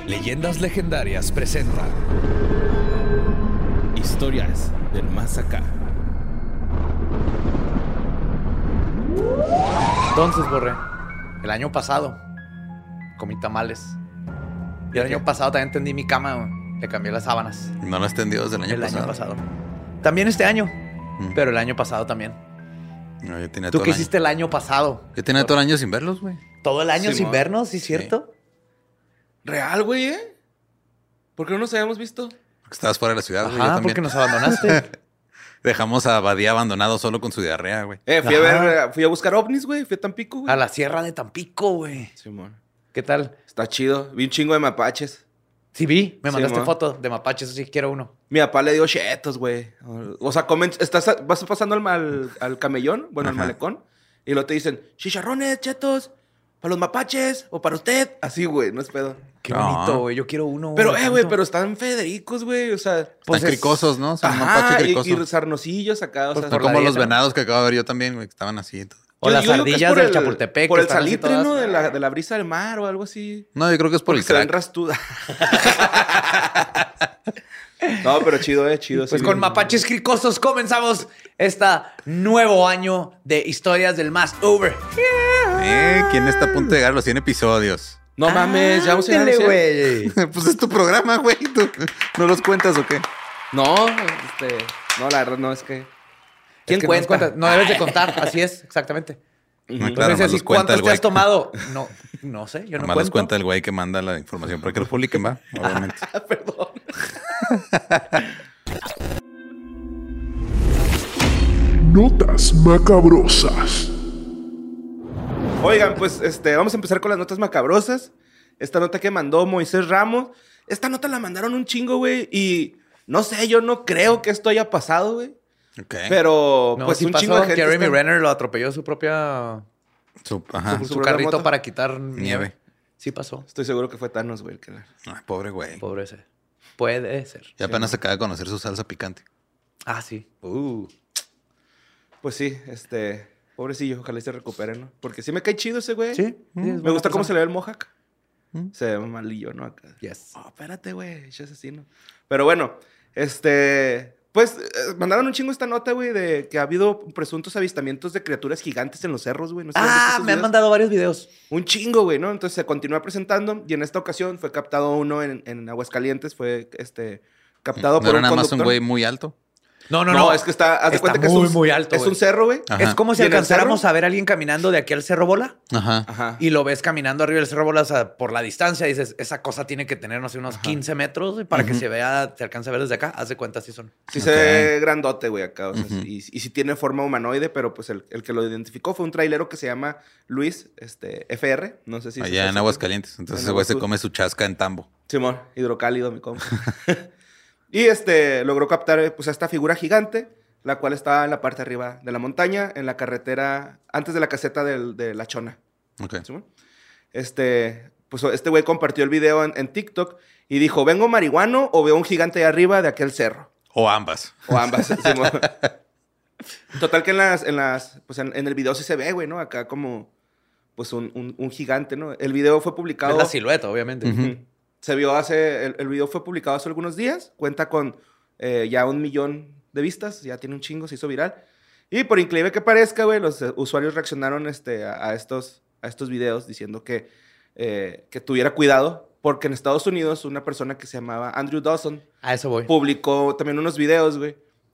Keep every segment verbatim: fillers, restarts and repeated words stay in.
Leyendas Legendarias presenta Historias del Más Acá. Entonces, Borre, el año pasado comí tamales. Y el año pasado también tendí mi cama, güey. Le cambié las sábanas. No lo has tendido desde el año el pasado. El año pasado. También este año, Mm. pero el año pasado también. No, yo tenía ¿Tú todo qué el año. hiciste el año pasado? Yo tenía todo el año sin verlos, güey. ¿Todo el año Sí, sin mo. vernos? ¿Sí, cierto? Real, güey, ¿eh? ¿Por qué no nos habíamos visto? Porque estabas fuera de la ciudad, güey. Yo Ajá, también. porque nos abandonaste. Dejamos a Badía abandonado solo con su diarrea, güey. Eh, fui a Ajá. ver, fui a buscar ovnis, güey. Fui a Tampico, güey. A la sierra de Tampico, güey. Simón. ¿Qué tal? Está chido. Vi un chingo de mapaches. Sí vi, me Sí, mandaste mo. foto de mapaches, eso sí quiero uno. Mi papá le dio chetos, güey. O sea, comen, estás, vas pasando al, al, al camellón, bueno, al Ajá. malecón, y luego te dicen, chicharrones, chetos, para los mapaches o para usted. Así, güey, no es pedo. Qué No. bonito, güey. Yo quiero uno. Pero, güey, eh, güey, tanto. pero están Federicos, güey. O sea, Pues Están es- cricosos, ¿no? Son ajá, mapache y, cricoso. y sarnosillos acá, o Pues sea. Son por la como los dieta, ¿no? venados que acabo de ver yo también, güey, que estaban así. y todo. O Yo- las yo digo que es ardillas por del el- Chapultepec. Por que el están así salitre, todas- ¿no? De la, de la brisa del mar o algo así. No, yo creo que es por Porque el se ven crack. rastudas. No, pero chido, eh, chido. Pues sí, con bien. mapaches cricosos comenzamos este nuevo año de historias del más over. Eh, ¿quién está a punto de llegar a los cien episodios? No mames, ya vamos a Ándele, llegar a güey. Pues es tu programa, güey. ¿Tú no los cuentas o qué? No, este... No, la verdad, no, es que... ¿Quién Es que cuenta? No, nos cuentas. No debes de contar, así es, exactamente. Ujú. No, Entonces, claro, nomás así, los cuenta ¿cuántos el te has güey. tomado? No, no sé, yo no Nomás les cuento. cuenta el güey que manda la información para que lo publiquen, va, obviamente. Perdón. Notas macabrosas. Oigan, pues, este... Vamos a empezar con las notas macabrosas. Esta nota que mandó Moisés Ramos. Esta nota la mandaron un chingo, güey. Y... No sé, yo no creo que esto haya pasado, güey. Ok. Pero, No, pues, sí un pasó. chingo de gente... Jeremy está- Renner lo atropelló su propia... Su, ajá. su, su su propia carrito moto. para quitar nieve. Nieve. Sí pasó. Estoy seguro que fue Thanos, güey, el que la... Ay, pobre güey. Pobre ese. Puede ser. Ya apenas acaba de conocer su salsa picante. Ah, sí. Uh. Pues sí, este... Pobrecillo, ojalá y se recupere, ¿no? Porque sí me cae chido ese güey. Sí. sí, es Me buena gusta cómo persona. se le ve el mohawk. ¿Mm? Se ve malillo, ¿no? Acá. Yes. Oh, espérate, güey. Ese asesino. Pero bueno, este... Pues eh, mandaron un chingo esta nota, güey, de que ha habido presuntos avistamientos de criaturas gigantes en los cerros, güey. No sé si has visto Ah, esos me han videos. mandado varios videos. Un chingo, güey, ¿no? Entonces se continúa presentando y en esta ocasión fue captado uno en, en Aguascalientes. Fue, este... Captado ¿No por era un nada más un conductor. güey muy alto? No, no, No, no. es que está... Haz de Está cuenta que es muy, un, muy alto, Es güey. un cerro, güey. Ajá. Es como si ¿Y en el alcanzáramos cerro? a ver a alguien caminando de aquí al Cerro Bola Ajá. Ajá. y lo ves caminando arriba del Cerro Bola, o sea, por la distancia. Dices, esa cosa tiene que tener, no sé, unos quince metros güey, para que se vea, se alcance a ver desde acá. Haz de cuenta si son. Sí Ok. se ve grandote, güey, acá. O sea, Ujú. y, y sí tiene forma humanoide, pero pues el, el que lo identificó fue un trailero que se llama Luis este, F R. No sé si... Allá en Aguascalientes. Entonces En ese güey se Aguasur. come su chasca en tambo. Simón, hidrocálido, mi compa. Y este, logró captar pues, a esta figura gigante, la cual estaba en la parte de arriba de la montaña, en la carretera, antes de la caseta del- de La Chona. Ok. ¿Simón? Este, pues este güey compartió el video en, en TikTok y dijo, ¿vengo marihuano o veo un gigante ahí arriba de aquel cerro? O ambas. O ambas. Simón. Total que en las, en las, pues en, en el video sí se ve, güey, ¿no? Acá como, pues un, un- un gigante, ¿no? El video fue publicado... Es la silueta, obviamente. Ujú. Ujú. Se vio hace, el, el video fue publicado hace algunos días, cuenta con eh, ya un millón de vistas, ya tiene un chingo, se hizo viral. Y por increíble que parezca, güey, los eh, usuarios reaccionaron este, a, a estos, a estos videos diciendo que, eh, que tuviera cuidado, porque en Estados Unidos una persona que se llamaba Andrew Dawson A eso voy. publicó también unos videos, güey,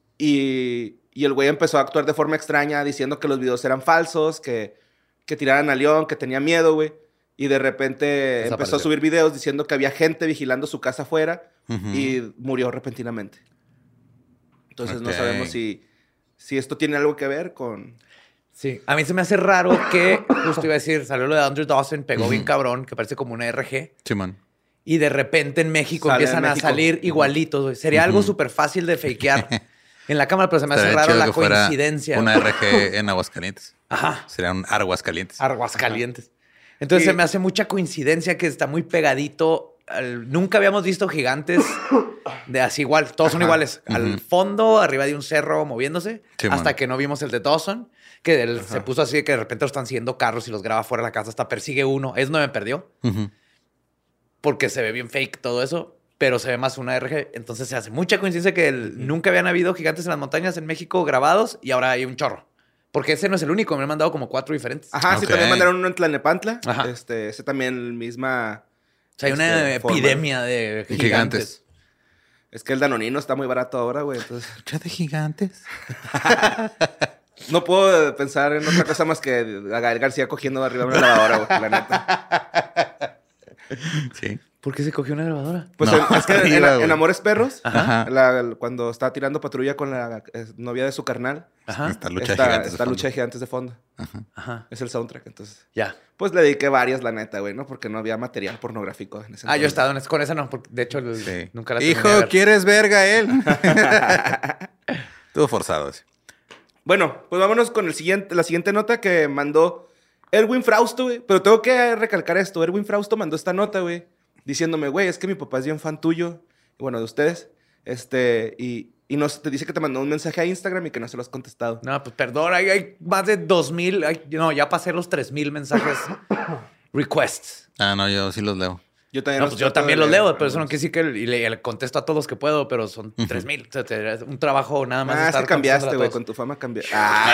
y, y el güey empezó a actuar de forma extraña diciendo que los videos eran falsos, que, que tiraran a León, que tenía miedo, güey. Y de repente empezó Desapareció. a subir videos diciendo que había gente vigilando su casa afuera Ujú. y murió repentinamente. Entonces no Ok. sabemos si, si esto tiene algo que ver con... Sí. A mí se me hace raro que, justo iba a decir, salió lo de Andrew Dawson, pegó bien Ujú. cabrón, que parece como una R G. Simón. Y de repente en México Sale empiezan en a México. salir igualitos, güey. Sería algo Ujú. súper fácil de fakear en la cámara, pero se me hace Estaría raro chido la que fuera coincidencia. una güey. R G en Aguascalientes. Ajá. Sería un Arguascalientes. Aguascalientes. Entonces Y- se me hace mucha coincidencia que está muy pegadito. al- Nunca habíamos visto gigantes de así igual. Todos son Ajá. iguales. Al Ujú. fondo, arriba de un cerro moviéndose. Sí, hasta man. que no vimos el de Dawson. Que él se puso así de que de repente lo están siguiendo carros y los graba fuera de la casa. Hasta persigue uno. Es no me perdió. Ujú. porque se ve bien fake todo eso, pero se ve más una R G. Entonces se hace mucha coincidencia que el, nunca habían habido gigantes en las montañas en México grabados y ahora hay un chorro. Porque ese no es el único, me han mandado como cuatro diferentes. Ajá, Ok. sí, también mandaron uno en Tlalnepantla. Ajá. Este, ese también misma... O sea, hay una este, forma. epidemia de Y gigantes. gigantes. Es que el danonino está muy barato ahora, güey. Entonces, ¿Qué de gigantes? no puedo pensar en otra cosa más que a Gael García cogiendo arriba de una lavadora, güey, la neta. Sí. ¿Por qué se cogió una grabadora? Pues No, en- es que en, arriba, en güey. Amores Perros, Ajá. la- cuando está tirando patrulla con la eh, novia de su carnal, Ajá. Esta lucha está, de gigantes. de está fondo. lucha de gigantes de fondo. Ajá. Es el soundtrack, entonces. Ya. Pues le dediqué varias, la neta, güey, ¿no? Porque no había material pornográfico en ese Ah, yo he entonces. estado en es- con esa no, porque de hecho el- Sí. nunca la terminé de Hijo, ver. ¿quieres verga él? Estuvo forzado ese. Bueno, pues vámonos con el siguiente, la siguiente nota que mandó Erwin Frausto, güey. Pero tengo que recalcar esto. Erwin Frausto mandó esta nota, güey, diciéndome, güey, es que mi papá es bien fan tuyo. Y bueno, de ustedes. Este, y, y nos, te dice que te mandó un mensaje a Instagram y que no se lo has contestado. No, pues perdón, hay, hay más de dos mil, hay- no, ya pasé los tres mil mensajes requests. Ah, no, yo sí los leo. Yo también, No, los pues yo trato de también los leer, leo, pero eso no quiere decir que el- y le, le contesto a todos los que puedo, pero son tres mil. O sea, te- es un trabajo nada más. de Ah, es estar que cambiaste, contestándole a güey. todos. Con tu fama cambiaste.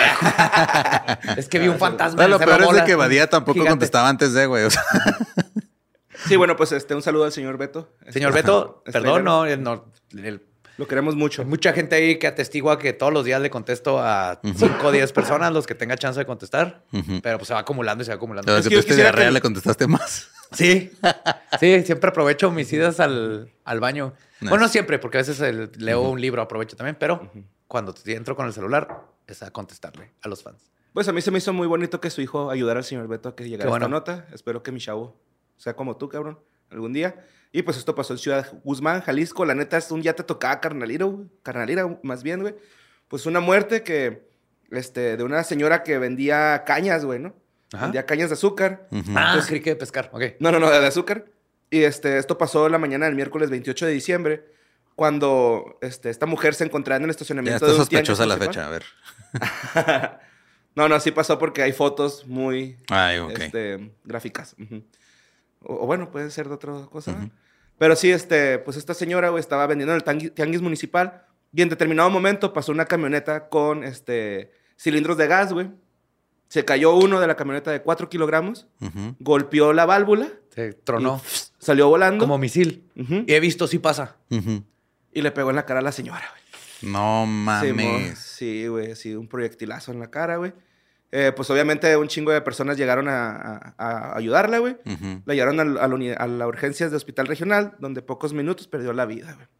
Ah, Es que vi un fantasma. Pero en lo el peor Cerro es de Bola, que un Badía tampoco gigante. contestaba antes de, güey. O sea, sí, bueno, pues este, un saludo al señor Beto. Señor Este, Beto, estrella, perdón, no, él no, el- Lo queremos mucho. hay mucha gente ahí que atestigua que todos los días le contesto a cinco o diez personas, los que tenga chance de contestar, Ujú. pero pues se va acumulando y se va acumulando. Pero Es que que yo tú este quisiera diarrea que- le contestaste más. Sí, sí, siempre aprovecho mis idas al, al baño. Nice. Bueno, no siempre, porque a veces el- leo un libro, aprovecho también, pero cuando entro con el celular es a contestarle a los fans. Pues a mí se me hizo muy bonito que su hijo ayudara al señor Beto a que llegara Qué bueno. esta nota. Espero que mi chavo sea como tú, cabrón, algún día. Y pues esto pasó en Ciudad Guzmán, Jalisco. La neta es un ya te tocaba carnalero, güey. Carnalera, más bien, güey. Pues una muerte que, este, de una señora que vendía cañas, güey, ¿no? Ajá. Vendía cañas de azúcar. Ujú. Ah, Pues- creí que de pescar, ok. No, no, no, de azúcar. Y este, esto pasó la mañana del miércoles veintiocho de diciembre, cuando este, esta mujer se encontraba en el Ya estacionamiento está de un tianguis sospechosa la municipal. fecha, a ver. No, no, sí pasó porque hay fotos muy Ay, ok. este, gráficas. Ujú. o, o bueno, puede ser de otra cosa. ¿no? Pero sí, este, pues esta señora, güey, estaba vendiendo en el tangui- tianguis municipal y en determinado momento pasó una camioneta con este, cilindros de gas, güey. Se cayó uno de la camioneta de cuatro kilogramos, Ujú. golpeó la válvula, Se tronó y salió volando como misil. Ujú, Y he visto si pasa. Ujú. y le pegó en la cara a la señora, güey. No Sí, mo- mames. Sí, güey, sí, un proyectilazo en la cara, güey. Eh, pues obviamente un chingo de personas llegaron a, a- a ayudarla, güey. Ujú. La llevaron al- a, la uni- a la urgencias de hospital regional, donde pocos minutos perdió la vida, güey.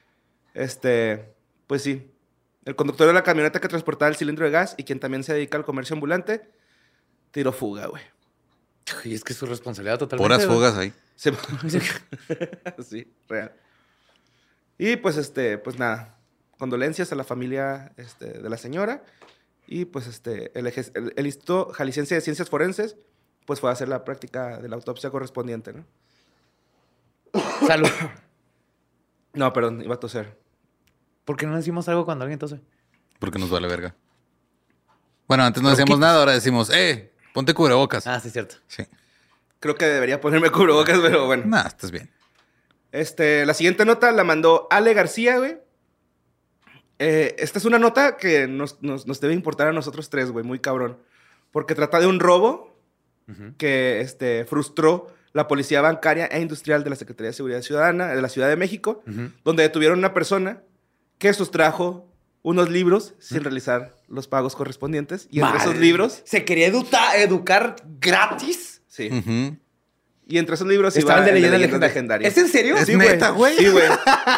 Este, pues sí. El conductor de la camioneta que transportaba el cilindro de gas y quien también se dedica al comercio ambulante, tiró fuga, güey. Y es que es su responsabilidad totalmente. Puras güey. fugas ahí. Se- sí, real. Y pues, este, pues nada. Condolencias a la familia este, de la señora. Y pues, este, el, eje- el, el Instituto Jalisciense de Ciencias Forenses, pues fue a hacer la práctica de la autopsia correspondiente, ¿no? Salud. No, perdón, iba a toser. ¿Por qué no decimos algo cuando alguien tose? Porque nos vale verga. Bueno, antes no Pero decíamos quitas- nada, ahora decimos, eh, ponte cubrebocas. Ah, sí, es cierto. Sí. Creo que debería ponerme cubrebocas, pero bueno. Nah, estás bien. Este, la siguiente nota la mandó Ale García, güey. Eh, esta es una nota que nos, nos- nos debe importar a nosotros tres, güey, muy cabrón. Porque trata de un robo Ujú. que este, frustró la Policía Bancaria e Industrial de la Secretaría de Seguridad Ciudadana de la Ciudad de México, Ujú. donde detuvieron a una persona que sustrajo unos libros sin realizar los pagos correspondientes. Y entre Madre. esos libros, ¿Se quería eduta- educar gratis? sí. Ujú. Y entre esos libros Estaba iba el de el de leyendas leyendas legendarias. legendarias. ¿Es en serio? Es Sí, neta, güey. Sí, güey.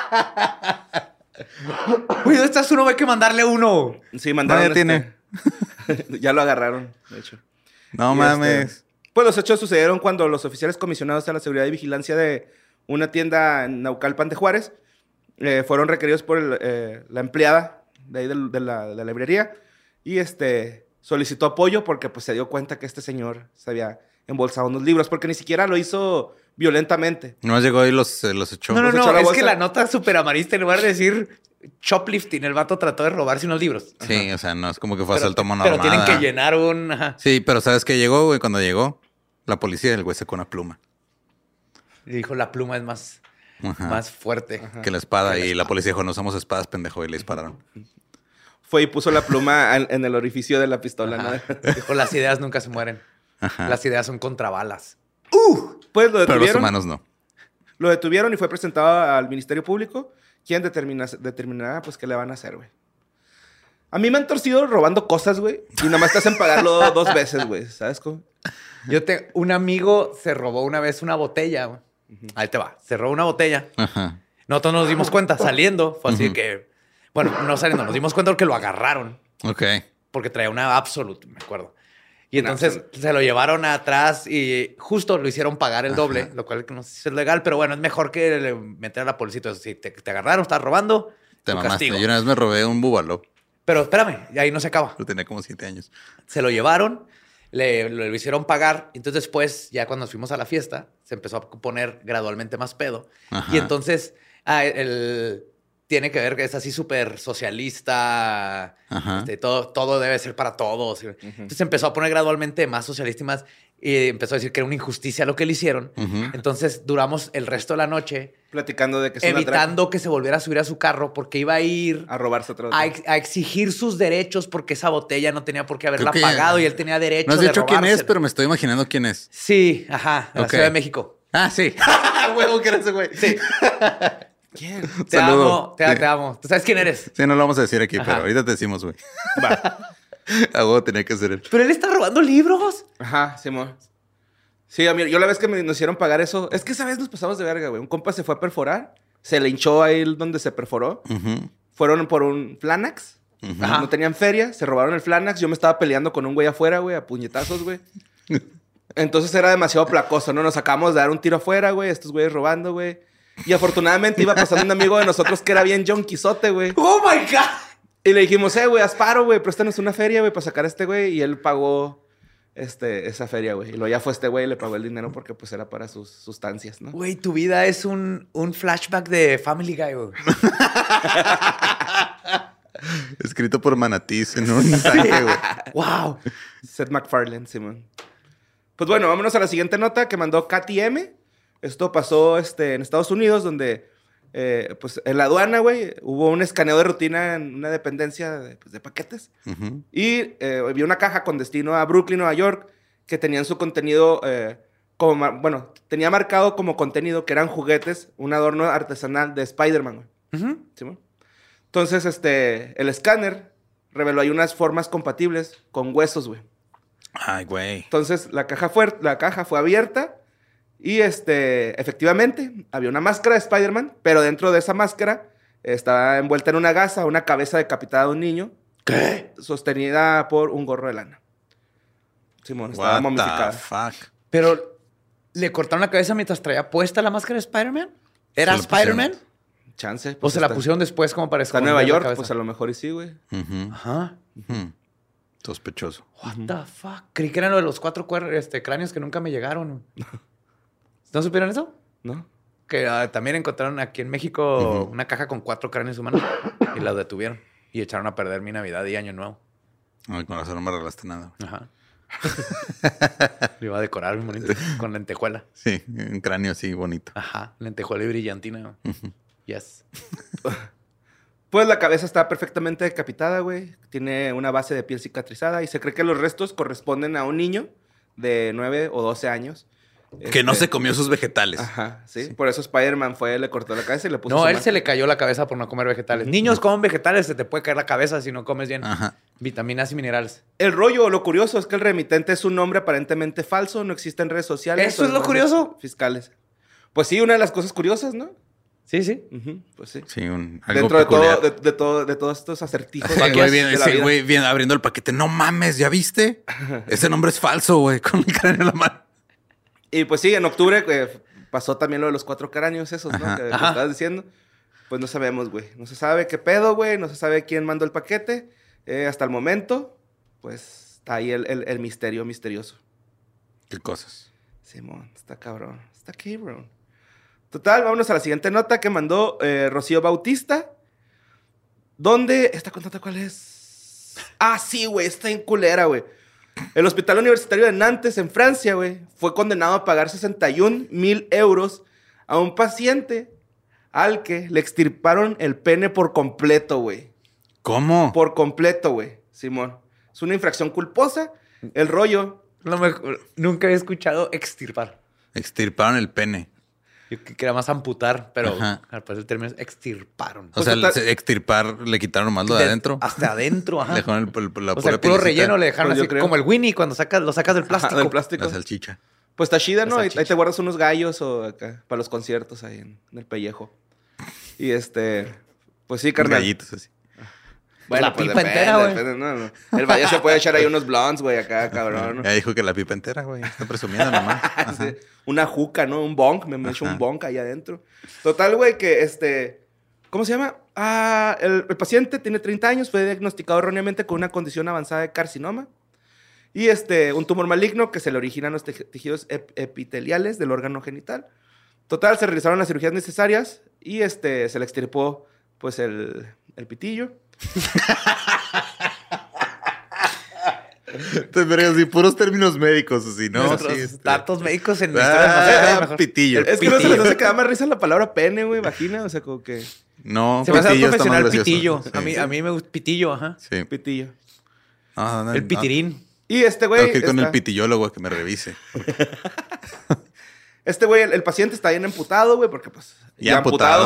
Güey, ¿dónde estás uno? Hay que mandarle uno. Sí, mandaron. No, ya tiene. este- ya lo agarraron, de hecho. No Y, mames. este, pues los hechos sucedieron cuando los oficiales comisionados a la seguridad y vigilancia de una tienda en Naucalpan de Juárez eh, fueron requeridos por el, eh, la empleada de ahí del- de, la, de la librería y este, solicitó apoyo porque pues, se dio cuenta que este señor se había embolsado unos libros porque ni siquiera lo hizo violentamente. Nomás llegó y los, eh, los echó. No, no, Nos no. echó la Es bolsa. que la nota súper amarista, en lugar de decir shoplifting, el vato trató de robarse unos libros. Sí, o sea, no es como que fue a Pero, asalto a mano pero armada. tienen que llenar un... ajá. Sí, pero ¿sabes qué llegó, güey? Cuando llegó la policía, el güey sacó una pluma. Y dijo, la pluma es más, Ajá. más fuerte. Ajá. Que la espada. Que la y la espada. policía dijo, no usamos espadas, pendejo. Y le dispararon. Fue y puso la pluma en, en el orificio de la pistola, Ajá. ¿no? Dijo, las ideas nunca se mueren. Ajá. Las ideas son contra balas. Pues lo Pero los detuvieron. humanos no. Lo detuvieron y fue presentado al Ministerio Público, quien determina, determinará pues qué le van a hacer, güey. A mí me han torcido robando cosas, güey, y nada más te hacen pagarlo dos veces, güey, ¿sabes cómo? Yo te, un amigo se robó una vez una botella. Güey. Ahí te va. Se robó una botella. Ajá. Nosotros nos dimos cuenta saliendo. Fue así Ujú. que... Bueno, no saliendo. Nos dimos cuenta porque lo agarraron. Ok. Porque traía una Absolute, me acuerdo. Y Una entonces Absolute. se lo llevaron atrás y justo lo hicieron pagar el doble, lo cual no sé si es legal, pero bueno, es mejor que le- meter a la policía. Entonces, si te, te agarraron, estás robando, Te tu mamaste. castigo. Yo una vez me robé un búbalo. Pero espérame, y ahí no se acaba. Yo tenía como siete años. Se lo llevaron, le, lo, lo hicieron pagar. Entonces después, ya cuando nos fuimos a la fiesta, se empezó a poner gradualmente más pedo. Ajá. Y entonces, ah, el, tiene que ver que es así súper socialista. Ajá. Este, todo, todo debe ser para todos. Entonces empezó a poner gradualmente más socialista y más. Y empezó a decir que era una injusticia lo que le hicieron. Ujú. Entonces duramos el resto de la noche Platicando de que es una evitando que se volviera a subir a su carro porque iba a ir traca a robarse otra a, vez. ex- a exigir sus derechos porque esa botella no tenía por qué haberla Creo que- pagado y él tenía derecho No has de dicho quién es, robársela. pero me estoy imaginando quién es. Sí, ajá, en la Ok. Ciudad de México. Ah, sí. Huevo que era ese güey. Sí. ¿Quién? Te Saludo. amo, te, Sí. te amo. ¿Tú sabes quién eres? Sí, no lo vamos a decir aquí, Ajá. pero ahorita te decimos, güey. Va. A huevo tenía que ser él. Pero él está robando libros. Ajá, Simón. Sí, a mí, yo la vez que me, nos hicieron pagar eso, es que esa vez nos pasamos de verga, güey. Un compa se fue a perforar, se le hinchó ahí donde se perforó. Ujú. Fueron por un Flanax. Ujú. Ajá. No tenían feria, se robaron el Flanax. Yo me estaba peleando con un güey afuera, güey, a puñetazos, güey. Entonces era demasiado placoso, ¿no? Nos acabamos de dar un tiro afuera, güey, estos güeyes robando, güey. Y afortunadamente iba pasando un amigo de nosotros que era bien jonquizote, güey. ¡Oh, my God! Y le dijimos, eh, güey, Asparo, güey, préstanos una feria, güey, para sacar a este güey. Y él pagó este, esa feria, güey. Y luego ya fue este güey y le pagó el dinero porque pues era para sus sustancias, ¿no? Güey, tu vida es un, un flashback de Family Guy, güey. Escrito por Manatís en un tanque, güey. ¡Wow! Seth MacFarlane, Simón. Pues bueno, vámonos a la siguiente nota que mandó Katy M. Esto pasó este, en Estados Unidos, donde eh, pues en la aduana, güey, hubo un escaneo de rutina en una dependencia de, pues, de paquetes. Ujú. Y eh, había una caja con destino a Brooklyn, Nueva York, que tenían su contenido, eh, como, mar- bueno, tenía marcado como contenido que eran juguetes, un adorno artesanal de Spider-Man, güey. Ujú. ¿Sí, mo? Entonces, este, el escáner reveló ahí unas formas compatibles con huesos, güey. Ay, güey. Entonces, la caja fue, la caja fue abierta y, este, efectivamente, había una máscara de Spider-Man, pero dentro de esa máscara estaba envuelta en una gasa una cabeza decapitada de un niño, ¿Qué? sostenida por un gorro de lana. Simón, estaba What momificada. the fuck. Pero, ¿le cortaron la cabeza mientras traía puesta la máscara de Spider-Man? ¿Era Se la pusieron. Spider-Man? Chance. ¿O pues, se la está- pusieron después como para Está en esconder Nueva la York, cabeza? pues a lo mejor y sí, güey. Ujú. Ajá. Ujú. Sospechoso. What the fuck? Creí que eran lo de los cuatro cuer- este, cráneos que nunca me llegaron. ¿No supieron eso? ¿No? Que ah, también encontraron aquí en México Ujú. una caja con cuatro cráneos humanos y la detuvieron. Y echaron a perder mi Navidad y Año Nuevo. Ay, con razón no me arreglaste nada. güey. Ajá. Lo iba a decorar muy bonito con lentejuela. Sí, un cráneo así bonito. Ajá. Lentejuela y brillantina. Yes. Pues la cabeza está perfectamente decapitada, güey. Tiene una base de piel cicatrizada y se cree que los restos corresponden a un niño de nueve o doce años. Que no Este, se comió sus vegetales. Ajá, ¿sí? Por eso Spider-Man fue, le cortó la cabeza y le puso No, su a él ma- se le cayó la cabeza por no comer vegetales. Niños comen vegetales, se te puede caer la cabeza si no comes bien. Ajá. Vitaminas y minerales. El rollo, lo curioso es que el remitente es un nombre aparentemente falso, no existe en redes sociales. ¿Eso o es en lo bases curioso? Fiscales. Pues sí, una de las cosas curiosas, ¿no? Sí, sí. Ujú, pues sí. Sí, un, algo Dentro de todo, peculiar. de, de todo, de todos estos acertijos. Sí, güey, bien, de la sí, vida. güey, bien abriendo el paquete. No mames, ¿ya viste? Ese nombre es falso, güey, con el cráneo en la mano. Y pues sí, en octubre eh, pasó también lo de los cuatro cráneos esos, ¿no? Ajá. Que, que Ajá. estabas diciendo. Pues no sabemos, güey. No se sabe qué pedo, güey. No se sabe quién mandó el paquete. Eh, hasta el momento, pues está ahí el, el- el misterio misterioso. Qué cosas. Simón, está cabrón. Está cabrón. Total, vámonos a la siguiente nota que mandó eh, Rocío Bautista. ¿Dónde? ¿Esta nota cuál es? Ah, sí, güey. Está en culera, güey. El Hospital Universitario de Nantes, en Francia, güey, fue condenado a pagar sesenta y un mil euros a un paciente al que le extirparon el pene por completo, güey. ¿Cómo? Por completo, güey, Simón. Es una infracción culposa. El rollo... Lo mejor, nunca había escuchado extirpar. Extirparon el pene. Yo que quería más amputar, pero Ajá. al parecer el término es extirparon. O Pues sea, total- se- extirpar, le quitaron más lo de De- adentro. Hasta adentro, ajá. Le dejaron el, el- la O sea, pura el puro pielecita, relleno le dejaron Pues yo así creo. como el Winnie cuando sacas, lo sacas del Ajá, plástico. del plástico. la salchicha. Pues está chida, ¿no? La Ahí, salchicha. ahí te guardas unos gallos o acá, para los conciertos ahí en, en el pellejo. Y este... Pues sí, Unos carnal. gallitos así. La pues pipa depende, entera, güey. depende, no, no. El valle se puede echar ahí unos blondes, güey, acá, cabrón. ¿no? Ya dijo que la pipa entera, güey. Está presumiendo nomás. Ajá. Sí, una juca, ¿no? Un bonk, me, me echo Ajá. un bonk ahí adentro. Total, güey, que este... ¿Cómo se llama? Ah, el, el paciente tiene treinta años, fue diagnosticado erróneamente con una condición avanzada de carcinoma. Y este, un tumor maligno que se le origina en los tej- tejidos ep- epiteliales del órgano genital. Total, se realizaron las cirugías necesarias y este, se le extirpó, pues, el, el pitillo. Pero así, puros términos médicos, así, ¿no? Nuestros Sí, este- datos médicos en Ah, historias más mejor. pitillo. Es que no se les hace que da más risa la palabra pene, güey, vagina, o sea, como que No, Se me hace pitillo está más profesional gracioso. pitillo. Sí. A mí, a mí me gusta pitillo, ajá. Sí. pitillo. No, no, El no. pitirín. Y este güey... Tengo que ir con está- el pitillólogo a que me revise. Este güey, el, el paciente está bien emputado, güey, porque pues... Ya amputado.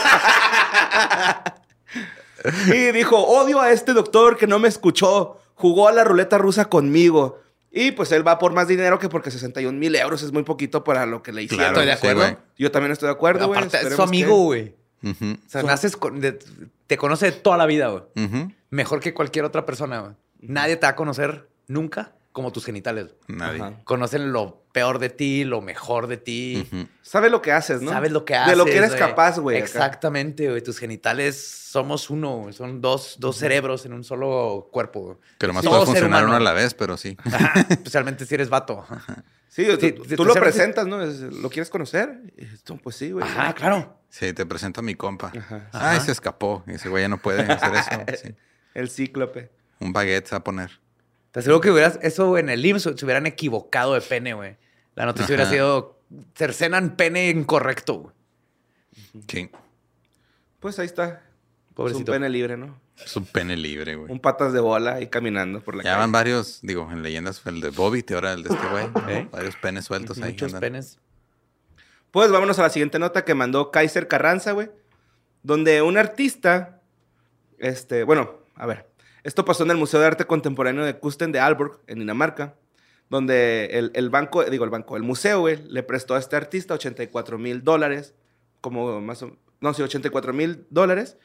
Y dijo, odio a este doctor que no me escuchó. Jugó a la ruleta rusa conmigo. Y pues él va por más dinero que porque sesenta y un mil euros es muy poquito para lo que le hicieron. Claro, Estoy de sí, acuerdo. güey. Yo también estoy de acuerdo, güey. Aparte, es su Esperemos amigo, que- güey. Ujú, O sea, naces con... de- te conoce de toda la vida, güey. ujú. Mejor que cualquier otra persona, güey. Nadie te va a conocer nunca como tus genitales. Nadie. Ajá. Conocen lo peor de ti, lo mejor de ti. Ujú. Sabe lo que haces, ¿no? Sabes lo que haces. De lo que eres güey. capaz, güey. acá. Exactamente, güey. Tus genitales somos uno, güey. Son dos, dos cerebros en un solo cuerpo, güey. Que nomás Sí. puede Todo ser funcionar humano. uno a la vez, pero sí. Ajá, especialmente si eres vato. Ajá, Sí, tú, Sí, tú sí, lo especialmente- presentas, ¿no? Es- ¿Lo quieres conocer? Y esto, pues sí, güey. Ajá, claro. Sí, te presento a mi compa. Ajá. Ay, Ajá. se escapó. Y ese güey ya no puede hacer eso. Sí. El cíclope. Un baguette se va a poner. Te aseguro que hubieras, eso en el I M S S se hubieran equivocado de pene, güey. La noticia hubiera Ajá. sido cercenan pene incorrecto, güey. Sí. Pues ahí está. Es un Pobrecito. pene libre, ¿no? Es un pene libre, güey. Un patas de bola ahí caminando por la Ya calle. van varios, digo, en leyendas, el de Bobby, y ahora el de este güey. ¿Eh? Varios penes sueltos ahí. Muchos andan. penes. Pues vámonos a la siguiente nota que mandó Kaiser Carranza, güey. Donde un artista, este, bueno, a ver. Esto pasó en el Museo de Arte Contemporáneo de Kusten de Aalborg, en Dinamarca. Donde el, el banco, digo el banco, el museo, güey, le prestó a este artista ochenta y cuatro mil dólares. Como más o no, sí, ochenta y cuatro mil dólares.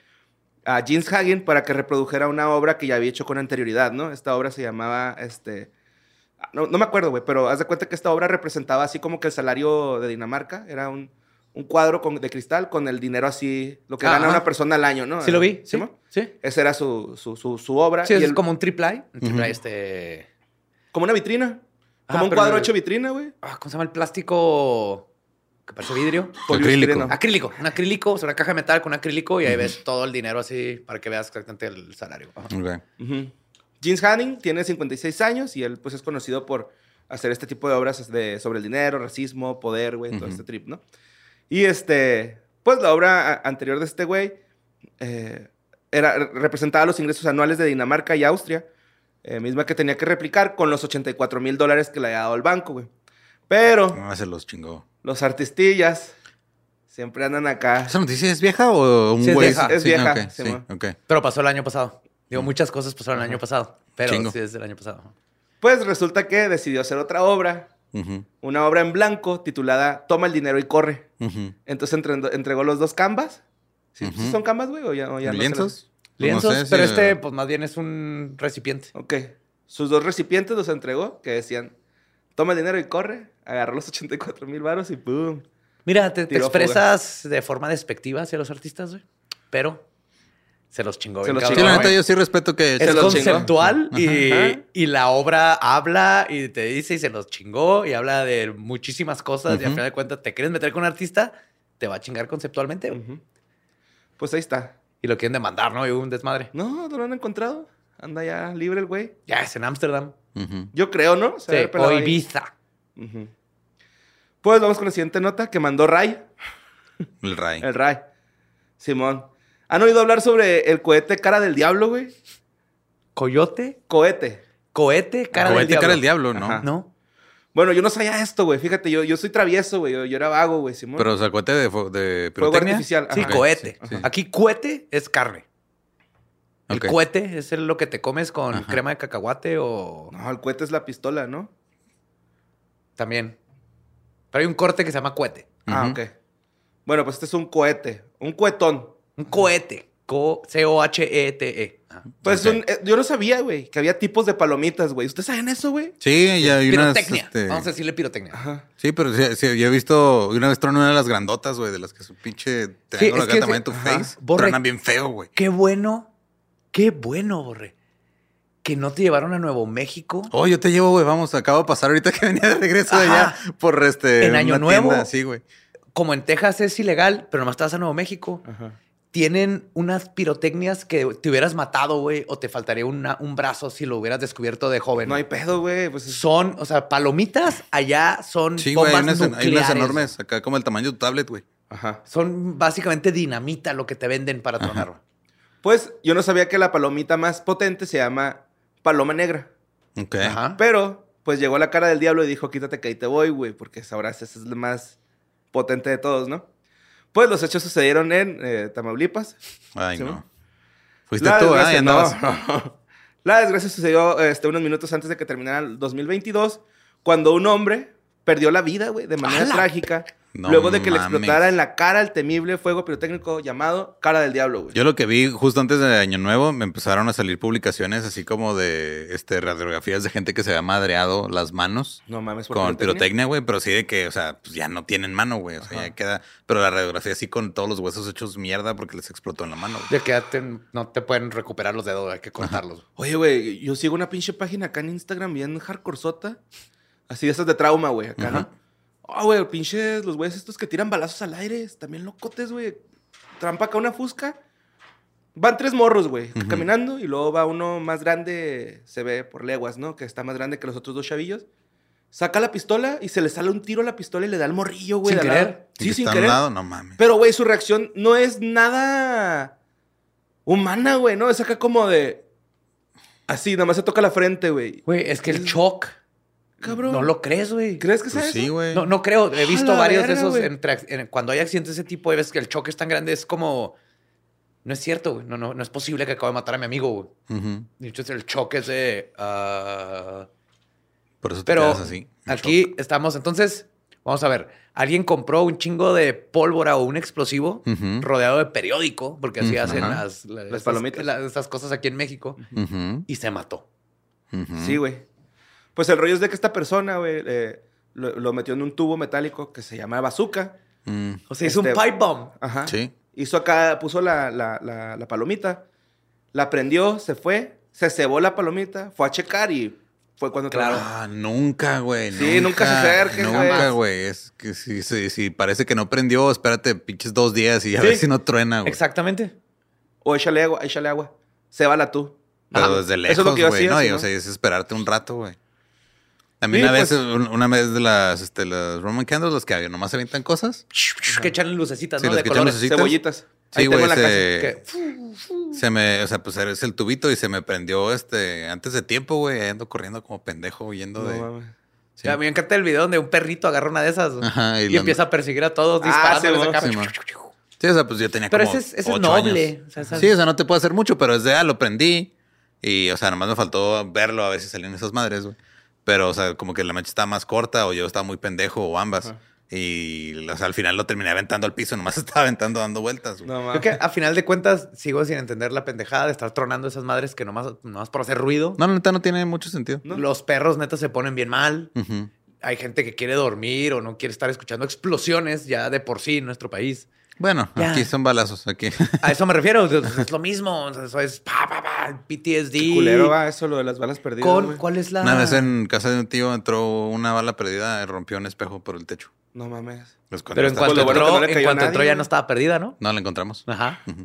A Jens Hagen para que reprodujera una obra que ya había hecho con anterioridad, ¿no? Esta obra se llamaba, este... No, no me acuerdo, güey, pero haz de cuenta que esta obra representaba así como que el salario de Dinamarca. Era un, un cuadro con- de cristal con el dinero así, lo que Ajá. gana una persona al año, ¿no? Sí lo vi. Sí, mo? sí. Esa era su, su, su, su obra. Sí, y es el- como un triple A. Un triple A, Ujú. este... como una vitrina. Ah, Como un pero- cuadro hecho vitrina, güey. ah, ¿cómo se llama el plástico que parece vidrio? Poliestireno. Acrílico. Un acrílico, o sea, una caja de metal con acrílico y ahí ves todo el dinero así para que veas exactamente el salario. Ajá. Ok. Ujú. Jens Hagen tiene cincuenta y seis años y él pues es conocido por hacer este tipo de obras de, sobre el dinero, racismo, poder, güey, todo Ujú. este trip, ¿no? Y este, pues la obra a- anterior de este güey eh, era, representaba los ingresos anuales de Dinamarca y Austria, eh, misma que tenía que replicar con los ochenta y cuatro mil dólares que le había dado el banco, güey. Pero No, se los chingó. los artistillas siempre andan acá. ¿Esa noticia es vieja o un Sí, es güey? vieja. Es vieja, ok, sí, sí, mo. ok. Pero pasó el año pasado. Digo, muchas cosas pasaron el año pasado. Pero Chingo. sí es del año pasado. Pues resulta que decidió hacer otra obra, Ujú, una obra en blanco titulada Toma el dinero y corre. ujú. Entonces entre- entregó los dos canvas. ¿Sí, Ujú. ¿sí son canvas, güey? ¿O ya, o ya no se ¿Lienzos? Lienzos, No sé si- pero este, pues más bien es un recipiente. las- Ok. Sus dos recipientes los entregó que decían toma el dinero y corre. Agarró los ochenta y cuatro mil varos y ¡pum! Mira, te, te Tiró expresas de forma despectiva hacia los artistas, güey. Pero se los chingó. Se bien los cabrón, Sí, la chingó, neta, güey. yo sí respeto que... Es Se los chingó. conceptual y, Ajá. y la obra habla y te dice y se los chingó y habla de muchísimas cosas y al Ujú. final de cuentas te quieres meter con un artista, te va a chingar conceptualmente güey. Ujú. Pues ahí está. Y lo quieren demandar, ¿no? Y hubo un desmadre. No, no lo han encontrado. Anda ya libre el güey. Ya es en Ámsterdam. Ujú. Yo creo, ¿no? Se Sí, ha pelado o ahí. Ibiza. Ujú. Pues vamos con la siguiente nota que mandó Ray. El Ray. El Ray. Simón. ¿Han oído hablar sobre el cohete cara del diablo, güey? ¿Coyote? Cohete. ¿Cohete? Cara del Cohete, diablo. cara del diablo, ¿no? Ajá. ¿No? Bueno, yo no sabía esto, güey. Fíjate, yo, yo soy travieso, güey. Yo, yo era vago, güey, Simón. Pero, o sea, cohete de, fu- de Fuego pirotecnia. artificial. Sí, Ajá. cohete. sí, sí. Aquí cohete es carne. El Ok. cohete es el- lo que te comes con Ajá. crema de cacahuate o No, el cohete es la pistola, ¿no? también. Pero hay un corte que se llama cohete. Ah, Ujú. ok. Bueno, pues este es un cohete. Un cohetón. Un cohete. Co- C O H E T E. Ajá. Pues Ok. un- eh, yo no sabía, güey, que había tipos de palomitas, güey. ¿Ustedes saben eso, güey? Sí, ya hay unas... Pirotecnia. este, Vamos a decirle pirotecnia. Ajá. Sí, pero sí, sí, yo he visto... Una vez tronó una de las grandotas, güey, de las que su pinche... Triángulo es acá que tamaño ese- de tu ajá. face. Borre. Tronan bien feo, güey. Qué bueno. Qué bueno, Borre. Que no te llevaron a Nuevo México. Oh, yo te llevo, güey. Vamos, acabo de pasar ahorita que venía de regreso de Ajá. allá por este... En Año una Nuevo. tienda. Sí, güey. Como en Texas es ilegal, pero nomás te vas a Nuevo México. Ajá. Tienen unas pirotecnias que te hubieras matado, güey, o te faltaría una- un brazo si lo hubieras descubierto de joven. No hay pedo, güey. Pues es- Son, o sea, palomitas allá son Sí, güey. Hay bombas unas, hay unas nucleares. enormes acá como el tamaño de tu tablet, güey. Ajá. Son básicamente dinamita lo que te venden para tronar. güey. Pues yo no sabía que la palomita más potente se llama paloma negra. Ok. Ajá. Pero, pues llegó la cara del diablo y dijo, quítate que ahí te voy, güey, porque sabrás, ese es el más potente de todos, ¿no? Pues los hechos sucedieron en eh, Tamaulipas. Ay, ¿Sí, no. no? Fuiste La tú, ¿ah? desgracia- Y andabas... no. La desgracia sucedió este, unos minutos antes de que terminara el dos mil veintidós, cuando un hombre perdió la vida, güey, de manera ¡Hala! trágica, No luego de que le mames. explotara en la cara el temible fuego pirotécnico llamado cara del diablo, güey. Yo lo que vi justo antes de Año Nuevo, me empezaron a salir publicaciones así como de este, radiografías de gente que se había madreado las manos No mames, ¿por con pirotecnia, güey, pero sí de que, o sea, pues ya no tienen mano, güey, o sea, Ajá. ya queda, pero la radiografía sí con todos los huesos hechos mierda porque les explotó en la mano, güey. De que ya te- no te pueden recuperar los dedos, hay que cortarlos. Oye, güey, yo sigo una pinche página acá en Instagram bien hardcore sota. Así de esas de trauma, güey, acá, Ajá. ¿no? Ah, güey, pinches los güeyes estos que tiran balazos al aire. También locotes, güey. Trampa acá una fusca. Van tres morros, güey, Ujú. caminando. Y luego va uno más grande, se ve por leguas, ¿no? Que está más grande que los otros dos chavillos. Saca la pistola y se le sale un tiro a la pistola y le da al morrillo, güey. ¿Sin de al lado. querer? Y Sí, que sin está a un querer. lado, no mames. Pero, güey, su reacción no es nada humana, güey, ¿no? Es acá como de... Así, nada más se toca la frente, güey. Güey, es que el shock. Cabrón. No lo crees, güey. ¿Crees que sea Pues eso? sí, güey. No, no creo. He visto A la varios de verga, esos. güey. entre- en- cuando hay accidentes de ese tipo, y ves que el choque es tan grande, es como. No es cierto, güey. No, no, no es posible que acabe de matar a mi amigo, güey. Ujú. Y entonces el choque es de. ah, Por eso te Pero quedas así. en aquí shock. estamos. Entonces, vamos a ver. Alguien compró un chingo de pólvora o un explosivo Ujú. rodeado de periódico, porque así Ujú. hacen Ajá. las, la- Las esas- palomitas. la- esas cosas aquí en México, Ujú. y se mató. Ujú. Sí, güey. Pues el rollo es de que esta persona, güey, eh, lo, lo metió en un tubo metálico que se llama bazooka. Mm. O sea, hizo Este- un pipe bomb. Ajá. Sí. Hizo acá, puso la, la, la, la palomita, la prendió, se fue, se cebó la palomita, fue a checar y fue cuando... Claro. Ah, nunca, güey. Sí, nunca se acerquen, güey. Nunca, güey. Es que si, si, si parece que no prendió, espérate pinches dos días y a Sí. ver si no truena, güey. Exactamente. O échale agua, échale agua. Cébala tú. Pero Ajá. desde Eso lejos, es lo que yo güey. hacía, No, sí, y, ¿no? o sea, es esperarte un rato, güey. A mí Sí, una vez, pues- un- una vez de las, este, las Roman Candles, los que nomás avientan cosas. Que echan lucecitas, Sí, ¿no? las De que echan colores. lucecitas. Cebollitas. Sí, Ahí tengo güey, en la casa. se, Que- se me, o sea, pues es el tubito y se me prendió este antes de tiempo, güey. Ahí ando corriendo como pendejo huyendo No de. mames. Sí. A mí me encanta el video donde un perrito agarra una de esas Ajá, y y, lo- empieza a perseguir a todos Ah, disparándoles sí, acá. sí, man. Sí, o sea, pues yo tenía Pero como ese es, ese es ocho noble. años. O sea, esas- Sí, o sea, no te puedo hacer mucho, pero desde ah, lo prendí. Y, o sea, nomás me faltó verlo a ver si salían esas madres, güey. Pero, o sea, como que la mecha estaba más corta o yo estaba muy pendejo o ambas. Ajá. Y, o sea, al final lo terminé aventando al piso, nomás estaba aventando dando vueltas, güey. No Creo mames. que a final de cuentas sigo sin entender la pendejada de estar tronando esas madres que nomás, nomás por hacer ruido. No, la neta no tiene mucho sentido. No. Los perros neta se ponen bien mal. Ujú. Hay gente que quiere dormir o no quiere estar escuchando explosiones ya de por sí en nuestro país. Bueno, Ya. aquí son balazos, aquí. A eso me refiero. Es lo mismo. O sea, eso es pa, pa, pa, P T S D. Culero va eso, lo de las balas perdidas, Con, güey. ¿Cuál es la...? Una vez en casa de un tío entró una bala perdida y rompió un espejo por el techo. No mames. Pues cuando Pero en estaba- cuanto Pues lo bueno entró, que no le en cayó a cuanto nadie, entró ya güey. no estaba perdida, ¿no? No la encontramos. Ajá. Ujú.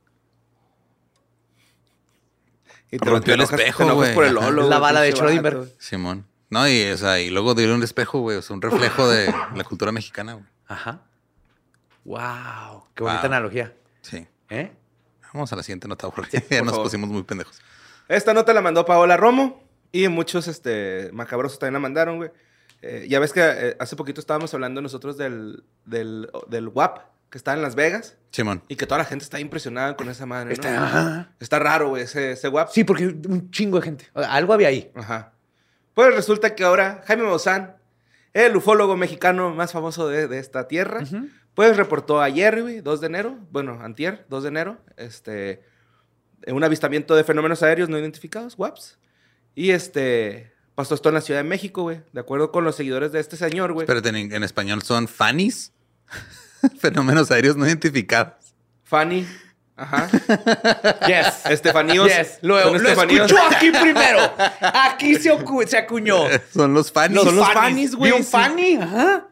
Y te Rompió el enojas- espejo, te enojas güey. por el Ajá. Lolo, Es la güey, bala de pinche Schrödinger. vato. Simón. No, y, o sea, y luego dio un espejo, güey. O sea, un reflejo de la cultura mexicana, güey. Ajá. Wow. Qué bonita Wow. analogía. Sí. ¿Eh? Vamos a la siguiente nota porque ya nos favor. pusimos muy pendejos. Esta nota la mandó Paola Romo y muchos este, macabrosos también la mandaron, güey. Eh, ya ves que eh, hace poquito estábamos hablando nosotros del, del, del W A P que está en Las Vegas Simón. y que toda la gente está impresionada con esa madre, ¿no? Está, ajá. Está raro, güey, ese, ese W A P. Sí, porque un chingo de gente. O sea, algo había ahí. Ajá. Pues resulta que ahora Jaime Maussan, el ufólogo mexicano más famoso de, de esta tierra, Ujú. pues reportó ayer, güey, dos de enero, bueno, antier, dos de enero, este, un avistamiento de fenómenos aéreos no identificados, W A Ps. Y este, pasó esto en la Ciudad de México, güey, de acuerdo con los seguidores de este señor, güey. Espérate, en, en español son fannies. Fenómenos aéreos no identificados. Fanny, ajá. Yes. Estefaníos. Yes. Lo, son lo Estefaníos. escuchó aquí primero. Aquí se, ocu- se acuñó. Son los fannies. Son los fannies, güey, ¿Vi un sí. fanny? Ajá.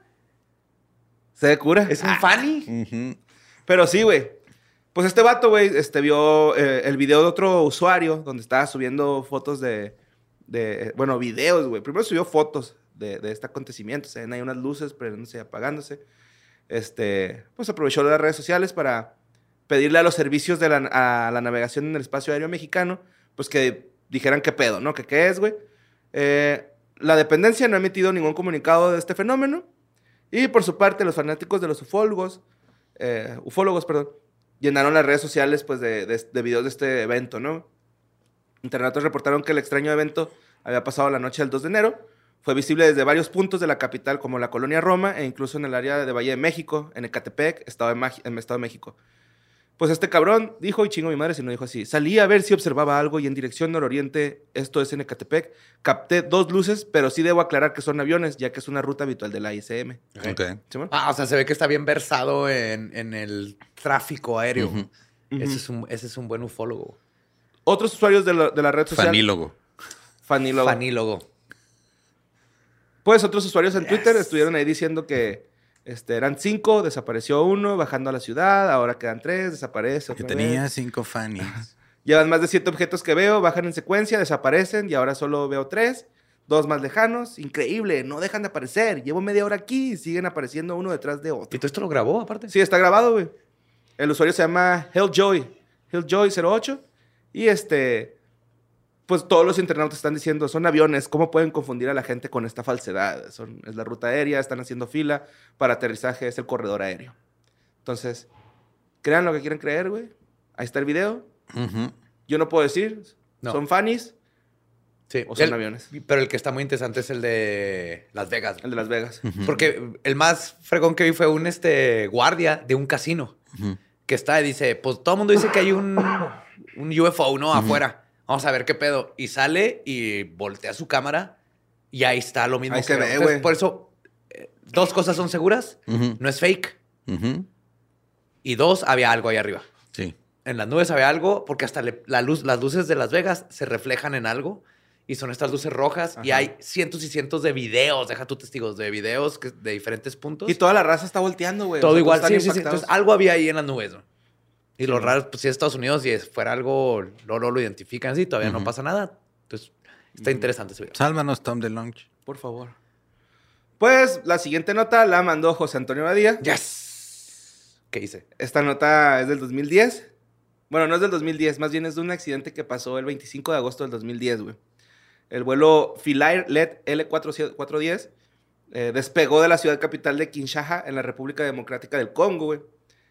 Se de cura. ¿Es un fanny? Ujú. Pero sí, güey. Pues este vato, güey, este, vio eh, el video de otro usuario donde estaba subiendo fotos de... de bueno, videos, güey. Primero subió fotos de, de este acontecimiento. Se ven ahí unas luces prendiéndose y apagándose. Este, pues aprovechó las redes sociales para pedirle a los servicios de la, a la navegación en el espacio aéreo mexicano, pues que dijeran qué pedo, ¿no? Que qué es, güey. Eh, la dependencia no ha emitido ningún comunicado de este fenómeno. Y por su parte, los fanáticos de los ufólogos, eh, ufólogos, perdón, llenaron las redes sociales pues, de, de, de videos de este evento, ¿no? Internautas reportaron que el extraño evento había pasado la noche del dos de enero. Fue visible desde varios puntos de la capital, como la colonia Roma, e incluso en el área de Valle de México, en Ecatepec, Estado de, Magi- en Estado de México. Pues este cabrón dijo, y chingo mi madre si no dijo así, salí a ver si observaba algo y en dirección nororiente, esto es en Ecatepec, capté dos luces, pero sí debo aclarar que son aviones, ya que es una ruta habitual de la I S M. Ok. ¿Sí, man? Ah, o sea, se ve que está bien versado en, en el tráfico aéreo. Ujú. ese, es un, ese es un buen ufólogo. Otros usuarios de la, de la red social... Fanílogo. Fanílogo. Fanílogo. Pues otros usuarios en Twitter Yes. estuvieron ahí diciendo que este, eran cinco, desapareció uno, bajando a la ciudad, ahora quedan tres, desaparece Que otra tenía vez. cinco fannies. Llevan más de siete objetos que veo, bajan en secuencia, desaparecen y ahora solo veo tres, dos más lejanos. Increíble, no dejan de aparecer. Llevo media hora aquí y siguen apareciendo uno detrás de ¿Y otro. tú esto lo grabó aparte? Sí, está grabado, güey. El usuario se llama Helljoy, Helljoy cero ocho y este... Pues todos los internautas están diciendo, son aviones, ¿cómo pueden confundir a la gente con esta falsedad? Son, es la ruta aérea, están haciendo fila para aterrizaje, es el corredor aéreo. Entonces, crean lo que quieran creer, güey. Ahí está el video. Ujú. Yo no puedo decir, No. son fannies Sí. o son El- aviones. Pero el que está muy interesante es el de Las Vegas. El de Las Vegas. Porque el más fregón que vi fue un este, guardia de un casino Ujú. que está y dice, pues todo el mundo dice que hay un, un U F O, ¿no? Afuera. Vamos a ver qué pedo. Y sale y voltea su cámara y ahí está lo mismo. Ahí que se veo. ve, Entonces, güey. por eso, eh, dos cosas son seguras. Ujú. No es fake. Ujú. Y dos, había algo ahí arriba. Sí. En las nubes había algo porque hasta le- la luz, las luces de Las Vegas se reflejan en algo y son estas luces rojas y Ajá. hay cientos y cientos de videos, deja tus testigos, de videos que- de diferentes puntos. Y toda la raza está volteando, güey. Todo O sea, igual, todos sí, están sí, sí. impactados. Entonces algo había ahí en las nubes, ¿no? Y Sí, lo ¿no? raro, pues si es Estados Unidos y es- fuera algo, no lo, lo identifican así, todavía no Ujú. pasa nada. Entonces está interesante ese video. Sálvanos, Tom DeLonge. Por favor. Pues la siguiente nota la mandó José Antonio Badía. ¡Yes! ¿Qué hice? Esta nota es del dos mil diez. Bueno, no es del dos mil diez, más bien es de un accidente que pasó el veinticinco de agosto del dos mil diez, güey. El vuelo Philair L E D L cuatrocientos diez eh, despegó de la ciudad capital de Kinshasa, en la República Democrática del Congo, güey.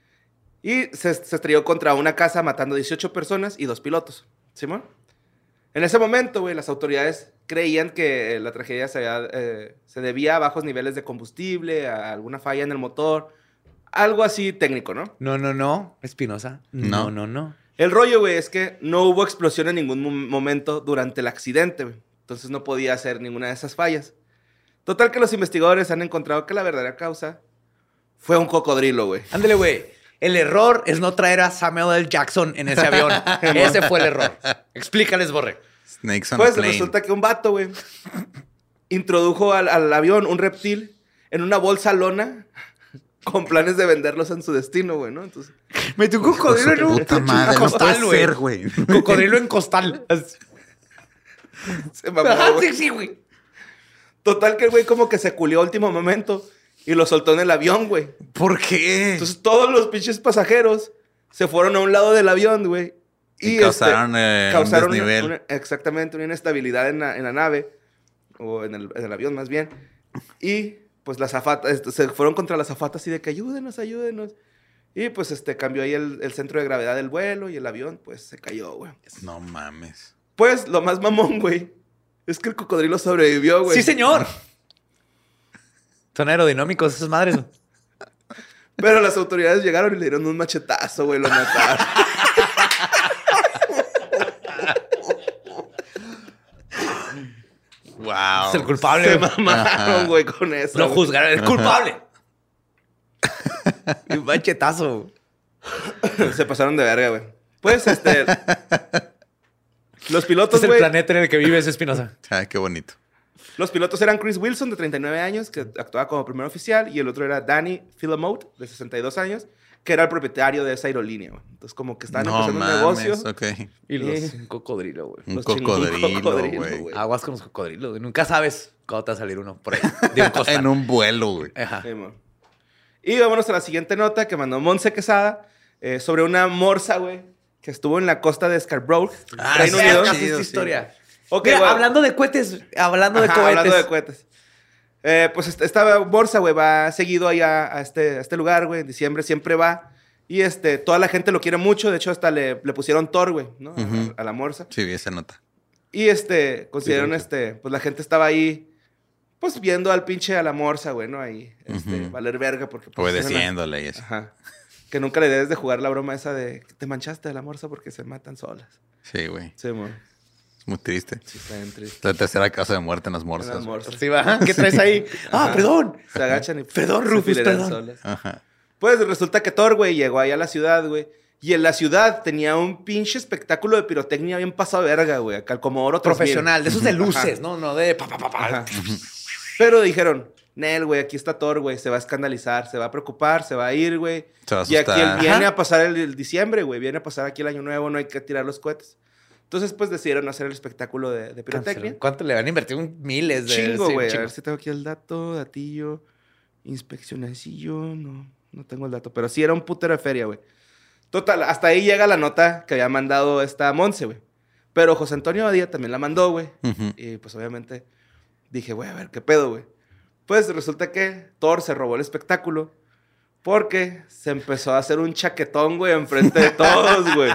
Y se, se estrelló contra una casa, matando dieciocho personas y dos pilotos. ¿Simón? En ese momento, güey, las autoridades creían que eh, la tragedia se, había, eh, se debía a bajos niveles de combustible, a alguna falla en el motor, algo así técnico, ¿no? No, no, no. Espinosa. No. No, no, no. El rollo, güey, es que no hubo explosión en ningún mo- momento durante el accidente, güey. Entonces no podía ser ninguna de esas fallas. Total que los investigadores han encontrado que la verdadera causa fue un cocodrilo, güey. Ándale, güey. El error es no traer a Samuel L. Jackson en ese avión. Ese fue el error. Explícales, Borre. Snakes on Pues a plane. resulta que un vato, güey, introdujo al, al avión un reptil en una bolsa lona con planes de venderlos en su destino, güey, ¿no? Entonces, Metió un cocodrilo en un Puta madre, no costal, puede güey. ser, güey. Cocodrilo en costal. se mamó, Ah, güey. sí, sí, güey. Total que el güey como que se culió a último momento y lo soltó en el avión, güey. ¿Por qué? Entonces todos los pinches pasajeros se fueron a un lado del avión, güey. Y, y causaron, este, eh, causaron un desnivel. Una, una, exactamente, una inestabilidad en la, en la nave, o en el, en el avión más bien. Y pues las azafatas, se fueron contra las azafatas así de que ayúdenos, ayúdenos. Y pues este cambió ahí el, el centro de gravedad del vuelo y el avión pues se cayó, güey. No mames. Pues lo más mamón, güey, es que el cocodrilo sobrevivió, güey. Sí, señor. Son aerodinámicos esas madres. Pero las autoridades llegaron y le dieron un machetazo, güey, lo mataron. Wow. Es el culpable. Se mamaron, güey, con eso. Lo güey. juzgaron. Es culpable. Y un machetazo. Se pasaron de verga, güey. Pues, este... los pilotos, Este es el güey... planeta en el que vives, Espinosa. Ay, qué bonito. Los pilotos eran Chris Wilson, de treinta y nueve años, que actuaba como primer oficial, y el otro era Danny Philomote, de sesenta y dos años, que era el propietario de esa aerolínea, güey. Entonces, como que estaban No empezando mames, un negocio. ok. Y los Sí. un cocodrilo, güey. Un Los chingó un cocodrilo, cocodrilo, güey. Aguas con los cocodrilos, güey. Nunca sabes cuándo te va a salir uno por ahí. De un costal. En un vuelo, güey. Ajá. Sí, man. Y vámonos a la siguiente nota que mandó Monse Quesada eh, sobre una morsa, güey, que estuvo en la costa de Scarborough, Ah, Reino sí, Unido. Vergas, sí, esta sí. historia. Ok, Mira, güey. hablando de cohetes, hablando de Ajá, cohetes. Hablando de cohetes. Eh, pues esta, esta morsa, güey, va seguido allá a este, a este lugar, güey. En diciembre siempre va. Y este, toda la gente lo quiere mucho. De hecho, hasta le, le pusieron Thor, güey, ¿no? A- Ujú. a, la morsa. Sí, vi esa nota. Y este, consideraron Sí, este, pues la gente estaba ahí, pues viendo al pinche a la morsa, güey, ¿no? Ahí, este, Ujú. valer verga porque... Pues, es una- Obedeciéndole y eso. Ajá. Que nunca le debes de jugar la broma esa de te manchaste de la morsa porque se matan solas. Sí, güey. Sí, amor. Es muy triste. Sí, está bien triste. Es la tercera causa de muerte en las Las morsas. morsas. Sí, va. ¿Qué traes ahí? Ah, Ajá. perdón. Se agachan y... Perdón, se Rufus, filerean perdón. solas. Ajá. Pues resulta que Thor, güey, llegó ahí a la ciudad, güey. Y en la ciudad tenía un pinche espectáculo de pirotecnia bien pasado de verga, güey. Acá el Comodoro tres mil. Profesional. De esos de luces, Ajá. ¿no? No de pa, pa, pa, pa. Ajá. Pero dijeron, Nel, güey, aquí está Thor, güey. Se va a escandalizar, se va a preocupar, se va a ir, güey. Se va a Y aquí él asustar. viene Ajá. a pasar el, el diciembre, güey. Viene a pasar aquí el año nuevo, no hay que tirar los cohetes. Entonces, pues, decidieron hacer el espectáculo de, de pirotecnia. ¿Cuánto le van a invertir? Un miles de... Chingo, sí, güey. a chingo. ver si tengo aquí el dato, datillo, inspeccionacillo. No, no tengo el dato. Pero sí era un putero de feria, güey. Total, hasta ahí llega la nota que había mandado esta Monse, güey. Pero José Antonio Badía también la mandó, güey. Ujú. Y pues obviamente dije, güey, a ver, ¿qué pedo, güey? Pues resulta que Thor se robó el espectáculo porque se empezó a hacer un chaquetón, güey, enfrente de todos, güey.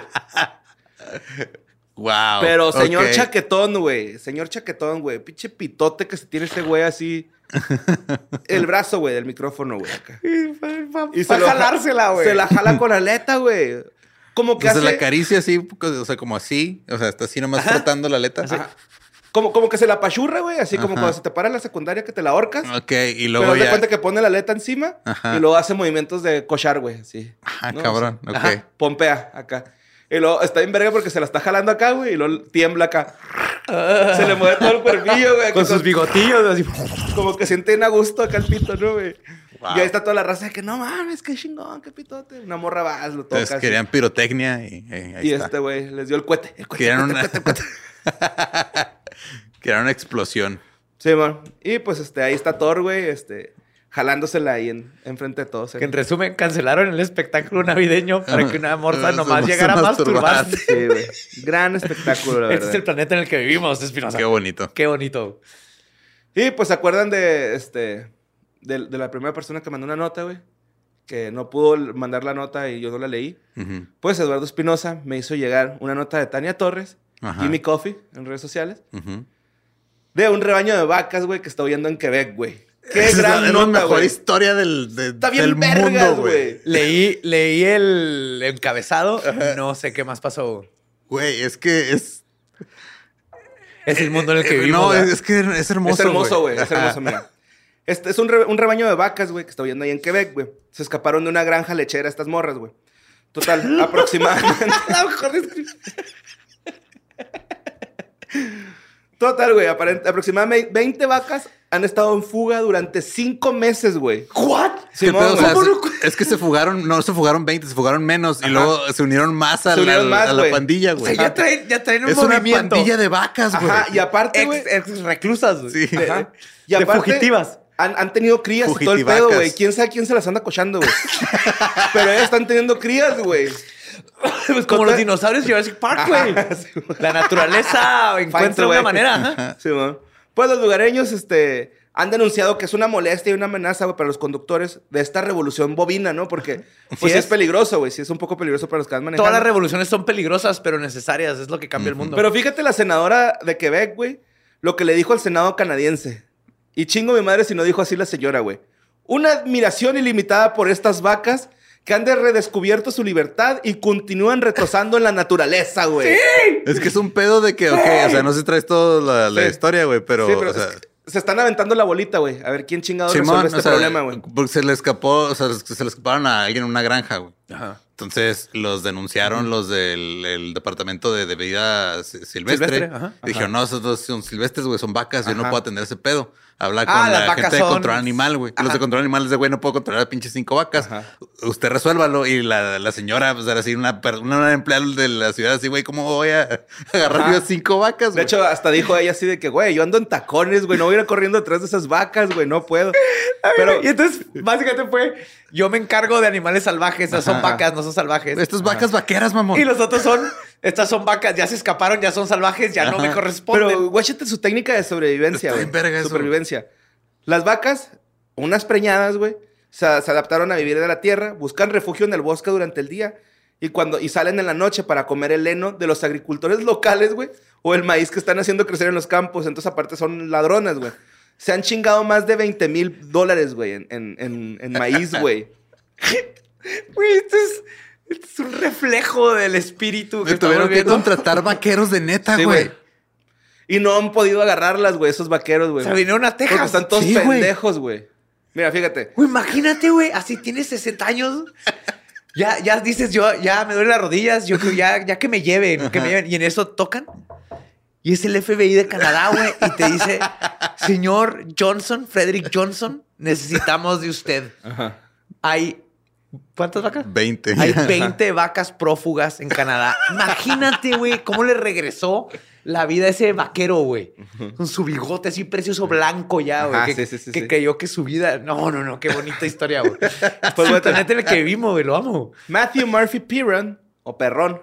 Wow. Pero señor ok. chaquetón, güey. Señor chaquetón, güey. Pinche pitote que se tiene este güey así. El brazo, güey, del micrófono, güey, acá. Y se lo ja- jalársela, güey. Se la jala con la aleta, güey. Como que Entonces hace... la acaricia así, o sea, como así. O sea, está así nomás frotando la aleta. Ajá. Como, como que se la pachurra, güey. Así como Ajá. cuando se te para en la secundaria que te la ahorcas. Ok, y Pero luego haz de ya. cuenta que pone la aleta encima Ajá. y luego hace movimientos de cochar, güey. Así. Ah, ¿no? cabrón. O sea, Ok. ajá, pompea acá. Y luego está en verga porque se la está jalando acá, güey. Y luego tiembla acá. Se le mueve todo el cuerpillo, güey. Con que sus bigotillos, así. Como que sienten a gusto acá el pito, ¿no, güey? Wow. Y ahí está toda la raza de que no mames, qué chingón, qué pitote. Una morra va, lo toca. Entonces así. querían pirotecnia y eh, ahí Y está. este güey les dio el cohete. El cohete, Querían el una... cohete, el cohete, el cohete. Querían una explosión. Sí, man. Y pues este, ahí está Thor, güey, este, jalándosela ahí en, enfrente de todos. ¿eh? Que en resumen, cancelaron el espectáculo navideño para que una morsa Se nomás se llegara a masturbar. masturbarse. Sí, güey. Gran espectáculo, la Este verdad. es el planeta en el que vivimos, Espinosa. Qué bonito. Qué bonito. Y pues se acuerdan de este de, de la primera persona que mandó una nota, güey. Que no pudo mandar la nota y yo no la leí. Ujú. Pues Eduardo Espinosa me hizo llegar una nota de Tania Torres, Ajá. Jimmy Coffee, en redes sociales, Ujú. de un rebaño de vacas, güey, que está huyendo en Quebec, güey. Qué Esa es la- gran es la nota, mejor güey. historia del, de- Está bien del vergas, mundo, güey. güey. Leí, leí el encabezado. No sé qué más pasó. Güey, es que es... Es el mundo en el que eh, vivimos. No, ¿verdad? es, es que es hermoso, Es hermoso, güey. Es Ajá. hermoso, mira. Este es un, re- un rebaño de vacas, güey, que está huyendo ahí en Quebec, güey. Se escaparon de una granja lechera estas morras, güey. Total, aproximadamente. La mejor descripción. Total, güey. aparent- Aproximadamente veinte vacas han estado en fuga durante cinco meses, güey. ¿What? ¿Qué Simón, pedo? O sea, güey. se- es que se fugaron, no se fugaron veinte, se fugaron menos y Ajá. luego se unieron más a, Se la, unieron más, a la güey. pandilla, O güey. sea, ya traen, ya traen un Es una movimiento. pandilla de vacas, güey. Ajá, y aparte, Ex, güey. ex reclusas, güey. Sí. De, Ajá. Y de aparte, fugitivas. han, han tenido crías y todo el pedo, güey. ¿Quién sabe quién se las anda cochando, güey? Pero ellas están teniendo crías, güey. Pues como los dinosaurios de Jurassic Park, güey. La naturaleza encuentra una manera. Ajá. Sí, man. Pues los lugareños, este... han denunciado que es una molestia y una amenaza, güey, para los conductores de esta revolución bovina, ¿no? Porque pues sí es. es peligroso, güey. Sí es un poco peligroso para los que van manejando. Todas las revoluciones son peligrosas, pero necesarias. Es lo que cambia uh-huh. el mundo. Pero fíjate la senadora de Quebec, güey, lo que le dijo al Senado canadiense. Y chingo mi madre si no dijo así la señora, güey. Una admiración ilimitada por estas vacas que han de redescubierto su libertad y continúan retrocando en la naturaleza, güey. ¡Sí! Es que es un pedo de que, ok, o sea, no se traes toda la, la sí. historia, güey, pero... Sí, pero o sea... es que se están aventando la bolita, güey. A ver quién chingado Simón, resuelve este o sea, problema, güey. Porque se le escapó, o sea, se le escaparon a alguien en una granja, güey. Ajá. Entonces los denunciaron uh-huh. los del el departamento de, de vida silvestre. silvestre ajá. Y dijeron, no, esos dos son silvestres, güey, son vacas. Ajá. Yo no puedo atender ese pedo. Habla con ah, la gente son... de control animal, güey. Los de control animal de, güey, no puedo controlar a pinches cinco vacas. Ajá. Usted resuélvalo. Y la, la señora, pues era así, una, una, una empleada de la ciudad, así, güey, ¿cómo voy a agarrar yo cinco vacas, güey? De hecho, hasta dijo ella así de que, güey, yo ando en tacones, güey, no voy a ir corriendo detrás de esas vacas, güey, no puedo. Pero... Y entonces, básicamente fue, yo me encargo de animales salvajes. O sea, son vacas, no son salvajes. Estas vacas Ajá. vaqueras, mamón. Y los otros son, estas son vacas, ya se escaparon, ya son salvajes, ya Ajá. no me corresponden. Pero guáchate su técnica de sobrevivencia, güey. Supervivencia. Las vacas, unas preñadas, güey, se, se adaptaron a vivir de la tierra, buscan refugio en el bosque durante el día y cuando y salen en la noche para comer el heno de los agricultores locales, güey, o el maíz que están haciendo crecer en los campos. Entonces, aparte, son ladronas, güey. Se han chingado más de veinte mil dólares, güey, en, en, en, en maíz, güey. Güey, esto es, esto es un reflejo del espíritu que tuvieron que contratar vaqueros de neta, sí, güey. Y no han podido agarrarlas, güey, esos vaqueros, güey. O sea, vinieron a Texas. Porque están todos sí, pendejos, güey. Mira, fíjate. Güey, imagínate, güey, así tienes sesenta años. Ya, ya dices, yo ya me duelen las rodillas, yo ya, ya que me lleven, que me lleven. Y en eso tocan. Y es el F B I de Canadá, güey. Y te dice, señor Johnson, Frederick Johnson, necesitamos de usted. Ajá. Hay... ¿Cuántas vacas? veinte. Hay veinte vacas prófugas en Canadá. Imagínate, güey, cómo le regresó la vida a ese vaquero, güey. Uh-huh. Con su bigote así precioso blanco ya, güey. Que, sí, sí, sí, que sí. creyó que su vida... No, no, no. Qué bonita historia, güey. Pues, güey, en el que vivimos, güey. Lo amo. Matthew Murphy Perron, o Perrón,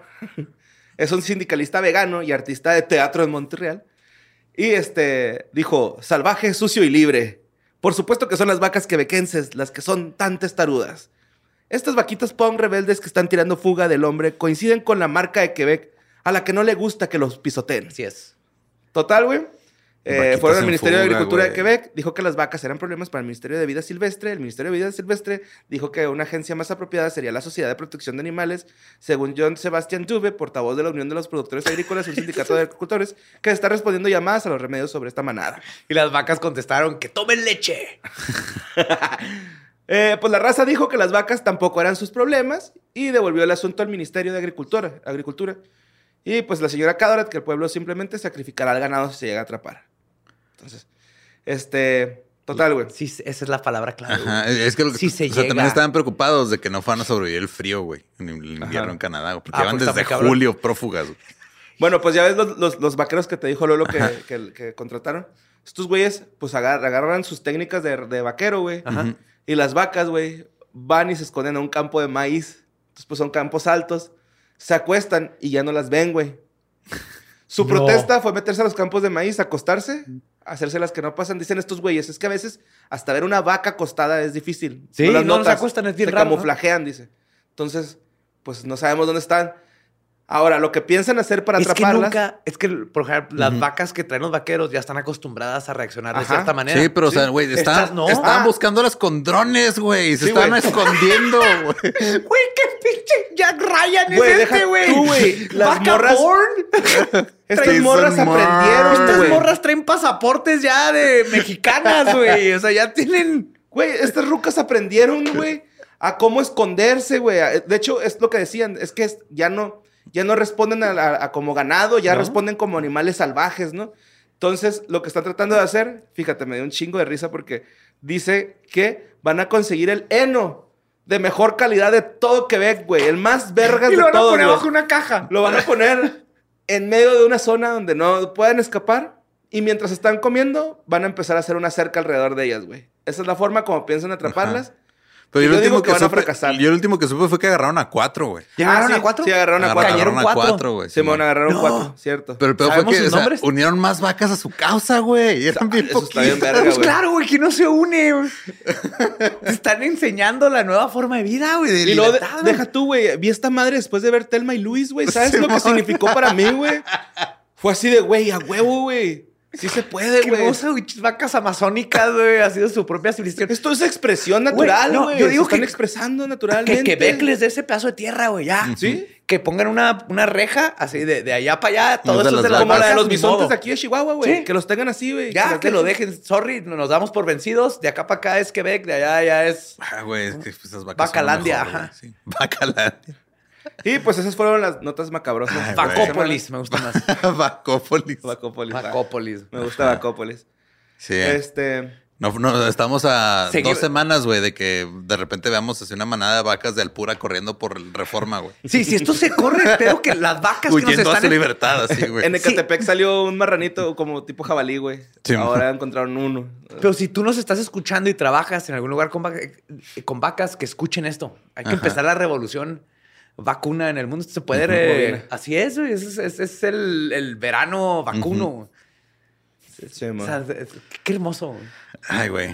es un sindicalista vegano y artista de teatro en Montreal. Y este dijo, salvaje, sucio y libre. Por supuesto que son las vacas quebequenses las que son tan testarudas. Estas vaquitas punk rebeldes que están tirando fuga del hombre coinciden con la marca de Quebec a la que no le gusta que los pisoteen. Así es. Total, güey. Eh, fueron al Ministerio fuga, de Agricultura wey. de Quebec. Dijo que las vacas eran problemas para el Ministerio de Vida Silvestre. El Ministerio de Vida Silvestre dijo que una agencia más apropiada sería la Sociedad de Protección de Animales. Según John Sebastian Dube, portavoz de la Unión de los Productores Agrícolas, un sindicato de agricultores, que está respondiendo llamadas a los remedios sobre esta manada. Y las vacas contestaron que tomen leche. Eh, pues la raza dijo que las vacas tampoco eran sus problemas y devolvió el asunto al Ministerio de Agricultura. Agricultura. Y pues la señora Cadoret, que el pueblo simplemente sacrificará al ganado si se llega a atrapar. Entonces, este... Total, güey. Sí, esa es la palabra clave. Ajá, es que lo que, sí se o sea, llega. También estaban preocupados de que no fueran a sobrevivir el frío, güey. En el invierno Ajá. en Canadá, porque ah, van desde julio prófugas, güey. Bueno, pues ya ves los, los, los vaqueros que te dijo Lolo que, que, que contrataron. Estos güeyes, pues agar, agarran sus técnicas de, de vaquero, güey. Ajá. Y las vacas, güey, van y se esconden a un campo de maíz. Entonces, pues son campos altos. Se acuestan y ya no las ven, güey. Su no. protesta fue meterse a los campos de maíz, acostarse, hacerse las que no pasan. Dicen estos güeyes, es que a veces hasta ver una vaca acostada es difícil. Sí, no, las no, no se acuestan, es bien se raro. Se camuflajean, ¿no? Dice. Entonces, pues no sabemos dónde están. Ahora, lo que piensan hacer para es atraparlas... Que nunca, es que, por ejemplo, las uh-huh. vacas que traen los vaqueos ya están acostumbradas a reaccionar Ajá. de cierta manera. Sí, pero, ¿sí? o sea, güey, estaban, no. estaban ah. buscándolas con drones, güey. Se sí, estaban wey. escondiendo, güey. Güey, qué pinche Jack Ryan wey, es este, güey. Tú, güey. Las Vaca morras... Estas morras Mark. aprendieron, Estas güey. morras traen pasaportes ya de mexicanas, güey. O sea, ya tienen... Güey, estas rucas aprendieron, güey, a cómo esconderse, güey. De hecho, es lo que decían. Es que ya no... Ya no responden a, a, a como ganado, ya ¿no? responden como animales salvajes, ¿no? Entonces, lo que están tratando de hacer, fíjate, me dio un chingo de risa porque dice que van a conseguir el heno de mejor calidad de todo Quebec, güey. El más vergas de todo, Y lo van a poner güey. bajo una caja. Lo van a poner en medio de una zona donde no puedan escapar Y mientras están comiendo, van a empezar a hacer una cerca alrededor de ellas, güey. Esa es la forma como piensan atraparlas. Ajá. Pero yo, yo el último digo que, que van a supe, fracasar. Yo el último que supe fue que agarraron a cuatro, güey. ¿Llegaron Ah, sí, a cuatro? Sí, agarraron a Agarraron cuatro. Cayeron a cuatro. cuatro, güey. Simón, Simón. agarraron No. cuatro, cierto. Pero el peor fue ¿Sabemos que sus o sea, nombres? unieron más vacas a su causa, güey. Eran bien Eso está bien poquitas. verga, Pues güey. claro, güey, que no se une. Güey. Te están enseñando la nueva forma de vida, güey. De Y luego, de- libertad, güey. deja tú, güey. Vi esta madre después de ver Telma y Luis, güey. ¿Sabes lo que Simón. significó para mí, güey? Fue así de, güey, a huevo, güey. Sí se puede, Qué güey. hermosa, güey. Vacas amazónicas, güey. Ha sido su propia civilización. Esto es expresión natural, no, güey. yo digo Se están que- expresando Que naturalmente. Quebec les dé ese pedazo de tierra, güey, ya. ¿Sí? Que pongan una, una reja así de, de allá para allá. Todo de eso es de las las Como la de vacas, los ni bisontes modo. de aquí de Chihuahua, güey. Sí. Que los tengan así, güey. Ya, las que lo dejen. Sorry, nos damos por vencidos. De acá para acá es Quebec, de allá ya es... Ah, güey, es que esas vacas Bacalandia, son lo mejor, ajá. güey, sí. Bacalandia. Y pues esas fueron las notas macabrosas. Ay, Bacópolis, me gusta más. Bacópolis. Bacópolis. Bacópolis. Me gusta Bacópolis. Sí. Este... No, no, estamos a Seguir- dos semanas, güey, de que de repente veamos así una manada de vacas de Alpura corriendo por Reforma, güey. Sí, si esto se corre, espero que las vacas que nos Huyendo a están... su libertad, así, güey. En Ecatepec salió un marranito como tipo jabalí, güey. Sí, Ahora encontraron uno. Pero si tú nos estás escuchando y trabajas en algún lugar con, vaca- con vacas, que escuchen esto. Hay que Ajá. empezar la revolución vacuna en el mundo. Esto se puede... Ujú, re- bovina. Así es, güey. Es, es, es el, el verano vacuno. Sí, O man. sea, es- qué hermoso. güey. Ay, güey.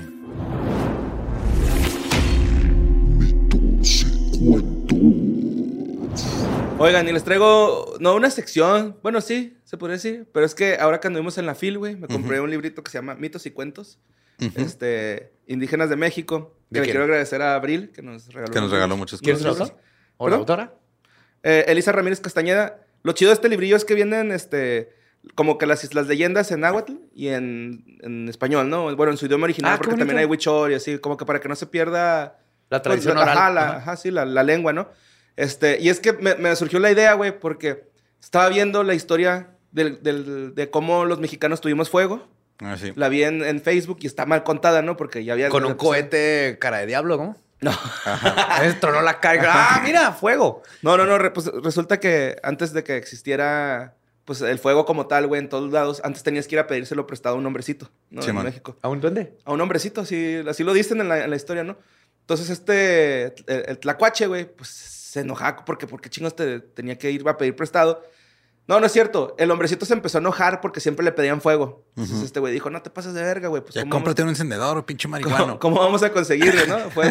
Mitos y cuentos. Oigan, y les traigo, no una sección, bueno, sí, se podría decir, pero es que ahora que anduvimos en la FIL, güey, me compré un librito que se llama Mitos y Cuentos, este, indígenas de México, que ¿De le quién? quiero agradecer a Abril, que nos regaló. Que nos regaló muchas ¿Quién es el cosas. autor? ¿O la ¿Perdón? autora? Eh, Elisa Ramírez Castañeda. Lo chido de este librillo es que vienen, este, como que las, las leyendas en náhuatl y en, en español, ¿no? Bueno, en su idioma original, Ah, qué porque también hay bonito. huichol y así, como que para que no se pierda... La tradición pues, oral. Ajá, la, Ajá. ajá, sí, la, la lengua, ¿no? Este, y es que me, me surgió la idea, güey, porque estaba viendo la historia del, del- de cómo los mexicanos tuvimos fuego. Ah, sí. La vi en, en Facebook y está mal contada, ¿no? Porque ya había... Con un cohete cara de diablo, ¿no? No. Tronó la carga. ¡Ah, mira! ¡Fuego! No, no, no. re- pues, resulta que antes de que existiera pues el fuego como tal, güey, en todos lados, antes tenías que ir a pedírselo prestado a un hombrecito, ¿no? Sí, en man. México. ¿A un duende? A un hombrecito, así, así lo dicen en la, en la historia, ¿no? Entonces este, el, el tlacuache, güey, pues se enojaba porque, porque chingos te tenía que ir a pedir prestado. No, no es cierto. El hombrecito se empezó a enojar porque siempre le pedían fuego. Entonces Ujú. este güey dijo, no te pases de verga, güey. Pues, Ya ¿cómo cómprate un vamos- encendedor, pinche ¿Cómo, marihuano. cómo vamos a conseguirle, no? Fuego.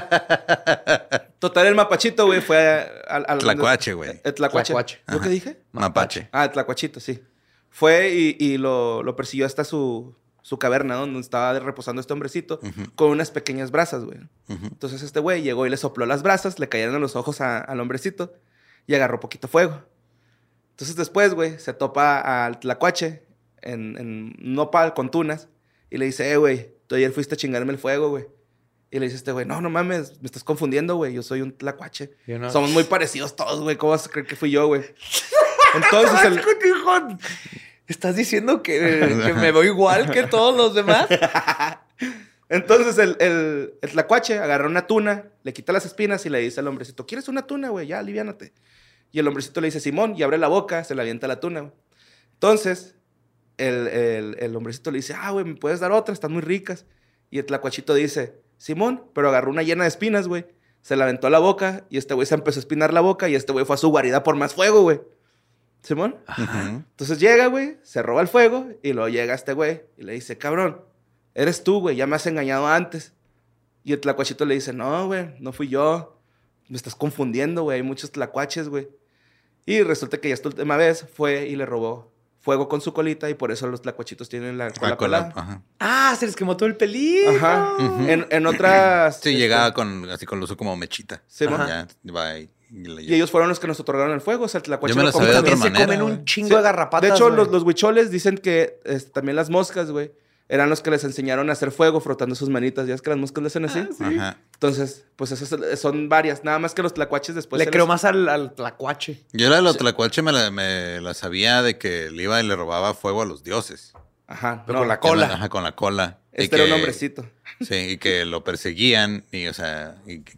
Total, el mapachito, güey, fue al... al Tlacuache, güey. El tlacuache. Tlacuache. ¿Lo que Ajá. dije? Mapache. Ah, el tlacuachito, sí. Fue y, y lo, lo persiguió hasta su, su caverna, ¿no? Donde estaba reposando este hombrecito Ujú. con unas pequeñas brasas, güey. Ujú. Entonces este güey llegó y le sopló las brasas, le cayeron en los ojos a- al hombrecito y agarró poquito fuego. Entonces después, güey, se topa al tlacuache en, en un nopal con tunas y le dice, eh, güey, tú ayer fuiste a chingarme el fuego, güey. Y le dice este güey, no, no mames, me estás confundiendo, güey, yo soy un tlacuache. Yo no. Somos muy parecidos todos, güey, ¿cómo vas a creer que fui yo, güey? Entonces el... Hijo, ¿estás diciendo que, que me veo igual que todos los demás? Entonces el, el, el tlacuache agarra una tuna, le quita las espinas y le dice al hombrecito, ¿quieres una tuna, güey? Ya, aliviánate. Y el hombrecito le dice, Simón, y abre la boca, se le avienta la tuna, güey. Entonces, el, el, el hombrecito le dice, ah, güey, ¿me puedes dar otra? Están muy ricas. Y el tlacuachito dice, Simón, pero agarró una llena de espinas, güey. Se la aventó a la boca y este güey se empezó a espinar la boca y este güey fue a su guarida por más fuego, güey. ¿Simón? Ujú. Entonces llega, güey, se roba el fuego y luego llega este güey y le dice, cabrón, eres tú, güey, ya me has engañado antes. Y el tlacuachito le dice, no, güey, no fui yo. Me estás confundiendo, güey, hay muchos tlacuaches, güey. Y resulta que ya esta última vez fue y le robó fuego con su colita y por eso los tlacuachitos tienen la cola Ah, con la- pelada. ajá. Ah, se les quemó todo el pelito. Ajá. Ujú. En, en otras... Sí, este, llegaba con, así con el uso como mechita. Sí, Ajá. Ya, va y, y le Y ellos fueron los que nos otorgaron el fuego. O sea, el tlacuache Yo me lo la sabía comió de otra También se manera, comen güey. un chingo Sí. de garrapatas. De hecho, güey. los, los huicholes dicen que este, también las moscas, güey, eran los que les enseñaron a hacer fuego frotando sus manitas. ¿Ya es que las moscas le hacen así? Ajá. Entonces, pues esas son varias. Nada más que los tlacuaches después... Le se creo les- más al, al tlacuache. Yo la de los tlacuache me la, me la sabía de que le iba y le robaba fuego a los dioses. Ajá. Pero no, con la Que cola. la- Ajá, con la cola. Y Este era un que- hombrecito. Sí, y que lo perseguían y, o sea, y que, que,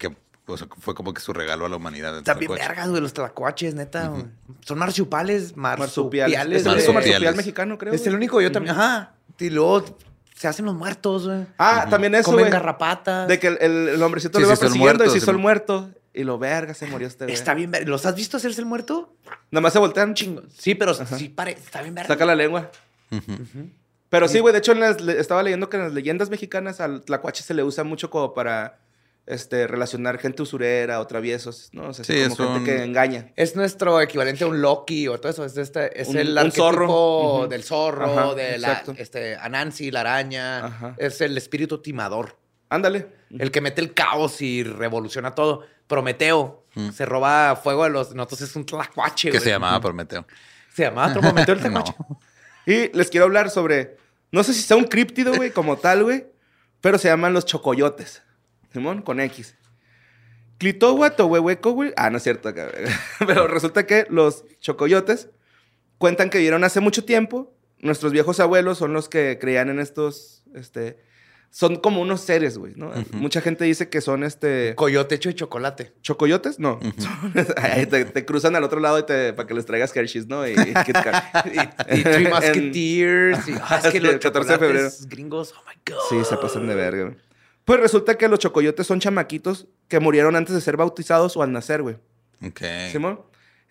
o sea, fue como que su regalo a la humanidad. Están bien vergas, güey, los tlacuaches, neta. Uh-huh. Son marsupiales, marsupiales. marsupiales. Es el único marsupial mexicano, creo. Es el único, yo también. Ajá. Y luego se hacen los muertos, güey. Ah, uh-huh. también eso, Comen wey. garrapatas. De que el, el, el hombrecito sí, lo iba sí, persiguiendo muertos, y se hizo sí, el muerto. Y lo verga, se murió este güey. Está bien verga. ¿Los has visto hacerse el muerto? Nada más se voltean chingo. Sí, pero Ajá. sí pare... está bien verga. Saca la lengua. Uh-huh. Uh-huh. Pero sí, güey, de hecho en las, estaba leyendo que en las leyendas mexicanas al tlacuache se le usa mucho como para este, relacionar gente usurera o traviesos, ¿no? O sea, sí, como gente un... que engaña. Es nuestro equivalente a un Loki o todo eso. Es, este, es un, el un arquetipo zorro. Uh-huh. del zorro, Ajá, de la, este, Anansi, la araña. Ajá. Es el espíritu timador. Ándale. El que mete el caos y revoluciona todo. Prometeo. Uh-huh. Se roba fuego de los... Nosotros es un tlacuache, ¿Qué güey. se llamaba Prometeo? Se llamaba Prometeo el tlacuache. No. Y les quiero hablar sobre... No sé si sea un críptido, güey, como tal, güey. Pero se llaman los chocoyotes. Simón, con X. Clitohuatohuehueco, güey. Ah, no es cierto. Pero resulta que los chocoyotes cuentan que vivieron hace mucho tiempo. Nuestros viejos abuelos son los que creían en estos... este Son como unos seres, güey, ¿no? Uh-huh. Mucha gente dice que son este... Coyote hecho de chocolate. ¿Chocoyotes? No. Uh-huh. Ahí te, te cruzan al otro lado y te, para que les traigas Hershey's, ¿no? Y, y Kit Kat. y, y Three Musketeers. Y, ah, es que los catorce de febrero. Gringos, oh my God. Sí, se pasan de verga, güey. Pues resulta que los chocoyotes son chamaquitos que murieron antes de ser bautizados o al nacer, güey. Ok. ¿Simón?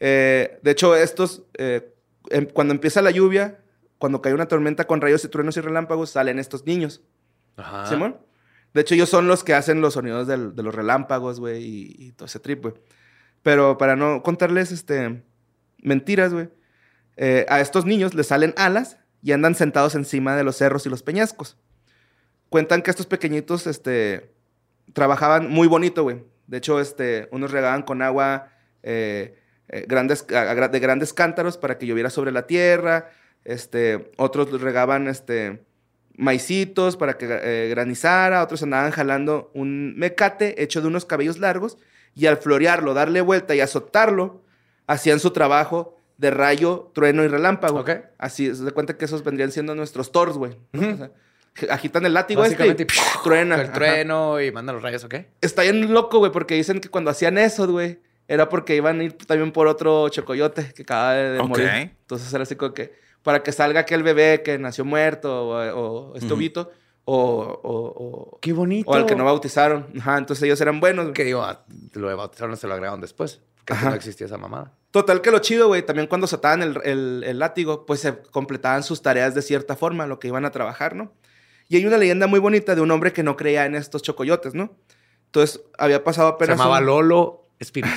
Eh, de hecho, estos... Eh, em, cuando empieza la lluvia, cuando cae una tormenta con rayos y truenos y relámpagos, salen estos niños. Ajá. ¿Simón? De hecho, ellos son los que hacen los sonidos del, de los relámpagos, güey, y, y todo ese trip, güey. Pero para no contarles este, mentiras, güey, eh, a estos niños les salen alas y andan sentados encima de los cerros y los peñascos. Cuentan que estos pequeñitos este, trabajaban muy bonito, güey. De hecho, este, unos regaban con agua eh, eh, grandes, de grandes cántaros para que lloviera sobre la tierra. Este, otros regaban... Este, maicitos para que eh, granizara, otros andaban jalando un mecate hecho de unos cabellos largos y al florearlo, darle vuelta y azotarlo, hacían su trabajo de rayo, trueno y relámpago. Okay. Así, se da cuenta que esos vendrían siendo nuestros Thors, güey. ¿No? O sea, agitan el látigo este y psh, truena. El trueno Ajá. y mandan los rayos, ¿ok? Está bien loco, güey, porque dicen que cuando hacían eso, güey, era porque iban a ir también por otro chocoyote que acaba de, de okay. morir. Entonces era así como que... para que salga aquel bebé que nació muerto o, o este ovito, uh-huh. o, o, o... ¡Qué bonito! O al que no bautizaron. Ajá, entonces ellos eran buenos. Que digo, lo de bautizaron se lo agregaron después. Que no existía esa mamada. Total que lo chido, güey, también cuando azotaban el, el, el látigo, pues se completaban sus tareas de cierta forma, lo que iban a trabajar, ¿no? Y hay una leyenda muy bonita de un hombre que no creía en estos chocoyotes, ¿no? Entonces, había pasado apenas... Se llamaba un... Lolo Espinosa.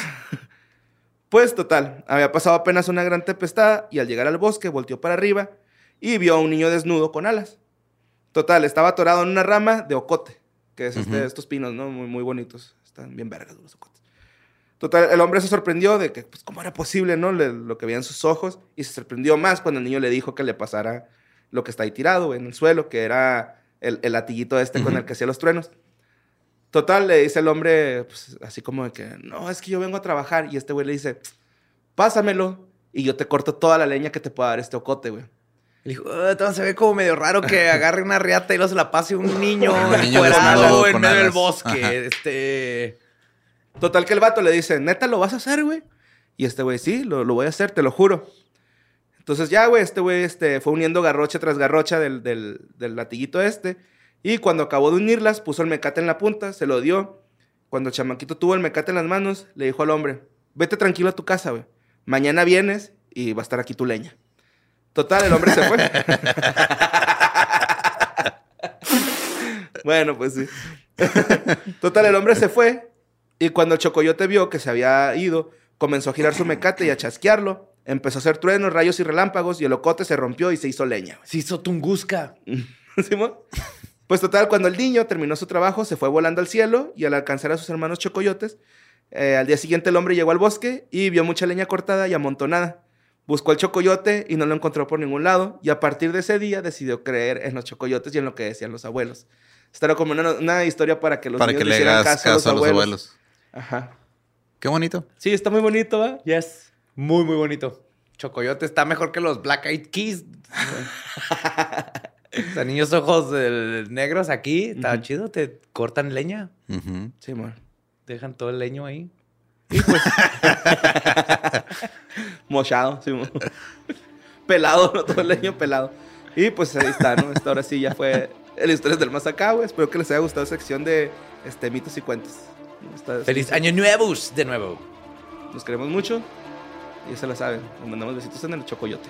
Pues, total, había pasado apenas una gran tempestad y al llegar al bosque volteó para arriba y vio a un niño desnudo con alas. Total, estaba atorado en una rama de ocote, que es este, uh-huh. estos pinos, ¿no? Muy, muy bonitos. Están bien vergas los ocotes. Total, el hombre se sorprendió de que, pues, ¿cómo era posible, no? Le, lo que veía en sus ojos. Y se sorprendió más cuando el niño le dijo que le pasara lo que está ahí tirado en el suelo, que era el, el latiguito este uh-huh. con el que hacía los truenos. Total, le dice el hombre, pues, así como de que, no, es que yo vengo a trabajar. Y este güey le dice, pásamelo y yo te corto toda la leña que te pueda dar este ocote, güey. Le dijo, oh, entonces se ve como medio raro que agarre una riata y luego se la pase un niño encuerado en medio del bosque. Ajá. Este... Total que el vato le dice, ¿neta lo vas a hacer, güey? Y este güey, sí, lo, lo voy a hacer, te lo juro. Entonces ya, güey, este güey este, fue uniendo garrocha tras garrocha del, del, del latiguito este. Y cuando acabó de unirlas, puso el mecate en la punta, se lo dio. Cuando el chamaquito tuvo el mecate en las manos, le dijo al hombre, vete tranquilo a tu casa, güey. Mañana vienes y va a estar aquí tu leña. Total, el hombre se fue. Bueno, pues sí. Total, el hombre se fue. Y cuando el chocoyote vio que se había ido, comenzó a girar su mecate y a chasquearlo. Empezó a hacer truenos, rayos y relámpagos. Y el ocote se rompió y se hizo leña, güey. Se hizo Tunguska. ¿Sí, mo? Pues total, cuando el niño terminó su trabajo, se fue volando al cielo. Y al alcanzar a sus hermanos chocoyotes, eh, al día siguiente el hombre llegó al bosque y vio mucha leña cortada y amontonada. Buscó al chocoyote y no lo encontró por ningún lado. Y a partir de ese día decidió creer en los chocoyotes y en lo que decían los abuelos. Esta era como una, una historia para que los para niños que le hicieran caso, caso a los, a los abuelos. abuelos. Ajá. Qué bonito. Sí, está muy bonito, ¿va? Yes. Muy, muy bonito. Chocoyote está mejor que los Black Eyed Keys. O sea, niños ojos eh, negros aquí. Está uh-huh. chido. Te cortan leña. Uh-huh. Sí, man. Dejan todo el leño ahí. Y pues... mochado, sí. Pelado, ¿no? Todo el leño pelado. Y pues ahí está, ¿no? Esta ahora sí ya fue el Historias del Más Acá, güey. Espero que les haya gustado esa sección de este, mitos y cuentos. Esta, ¡Feliz esta, año nuevos de nuevo! Nos queremos mucho. Y se la saben. Nos mandamos besitos en el chocoyote.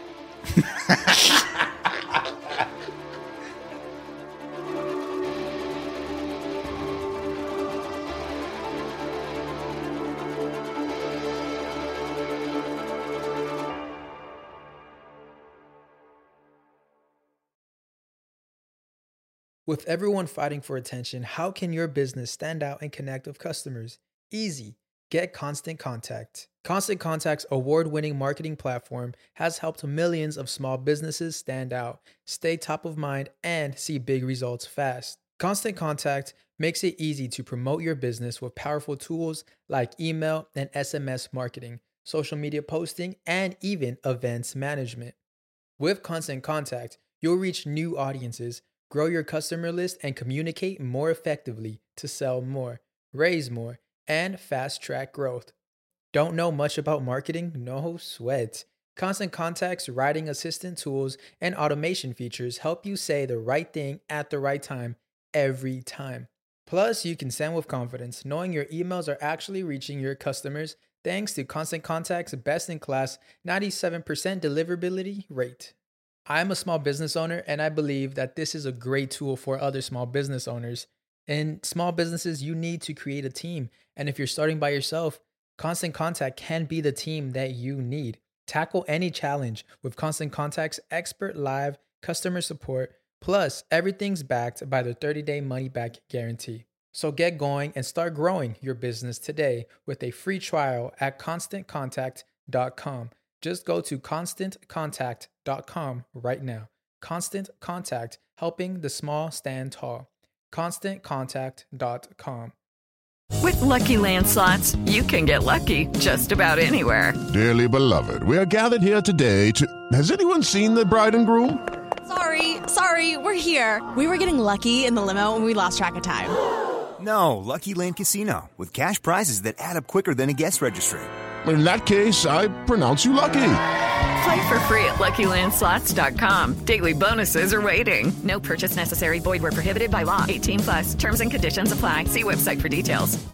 With everyone fighting for attention, how can your business stand out and connect with customers? Easy. Get Constant Contact. Constant Contact's award-winning marketing platform has helped millions of small businesses stand out, stay top of mind, and see big results fast. Constant Contact makes it easy to promote your business with powerful tools like email and S M S marketing, social media posting, and even events management. With Constant Contact, you'll reach new audiences, grow your customer list, and communicate more effectively to sell more, raise more, and fast-track growth. Don't know much about marketing? No sweat. Constant Contact's writing assistant tools and automation features help you say the right thing at the right time, every time. Plus, you can send with confidence, knowing your emails are actually reaching your customers thanks to Constant Contact's best-in-class ninety-seven percent deliverability rate. I'm a small business owner, and I believe that this is a great tool for other small business owners. In small businesses, you need to create a team. And if you're starting by yourself, Constant Contact can be the team that you need. Tackle any challenge with Constant Contact's expert live customer support. Plus, everything's backed by the thirty-day money-back guarantee. So get going and start growing your business today with a free trial at constant contact dot com. Just go to constant contact dot com right now. Constant Contact, helping the small stand tall. constant contact dot com. With Lucky Land Slots, you can get lucky just about anywhere. Dearly beloved, we are gathered here today to... Has anyone seen the bride and groom? Sorry, sorry, we're here. We were getting lucky in the limo and we lost track of time. No, Lucky Land Casino, with cash prizes that add up quicker than a guest registry. In that case, I pronounce you lucky. Play for free at lucky land slots dot com. Daily bonuses are waiting. No purchase necessary. Void where prohibited by law. eighteen plus. Terms and conditions apply. See website for details.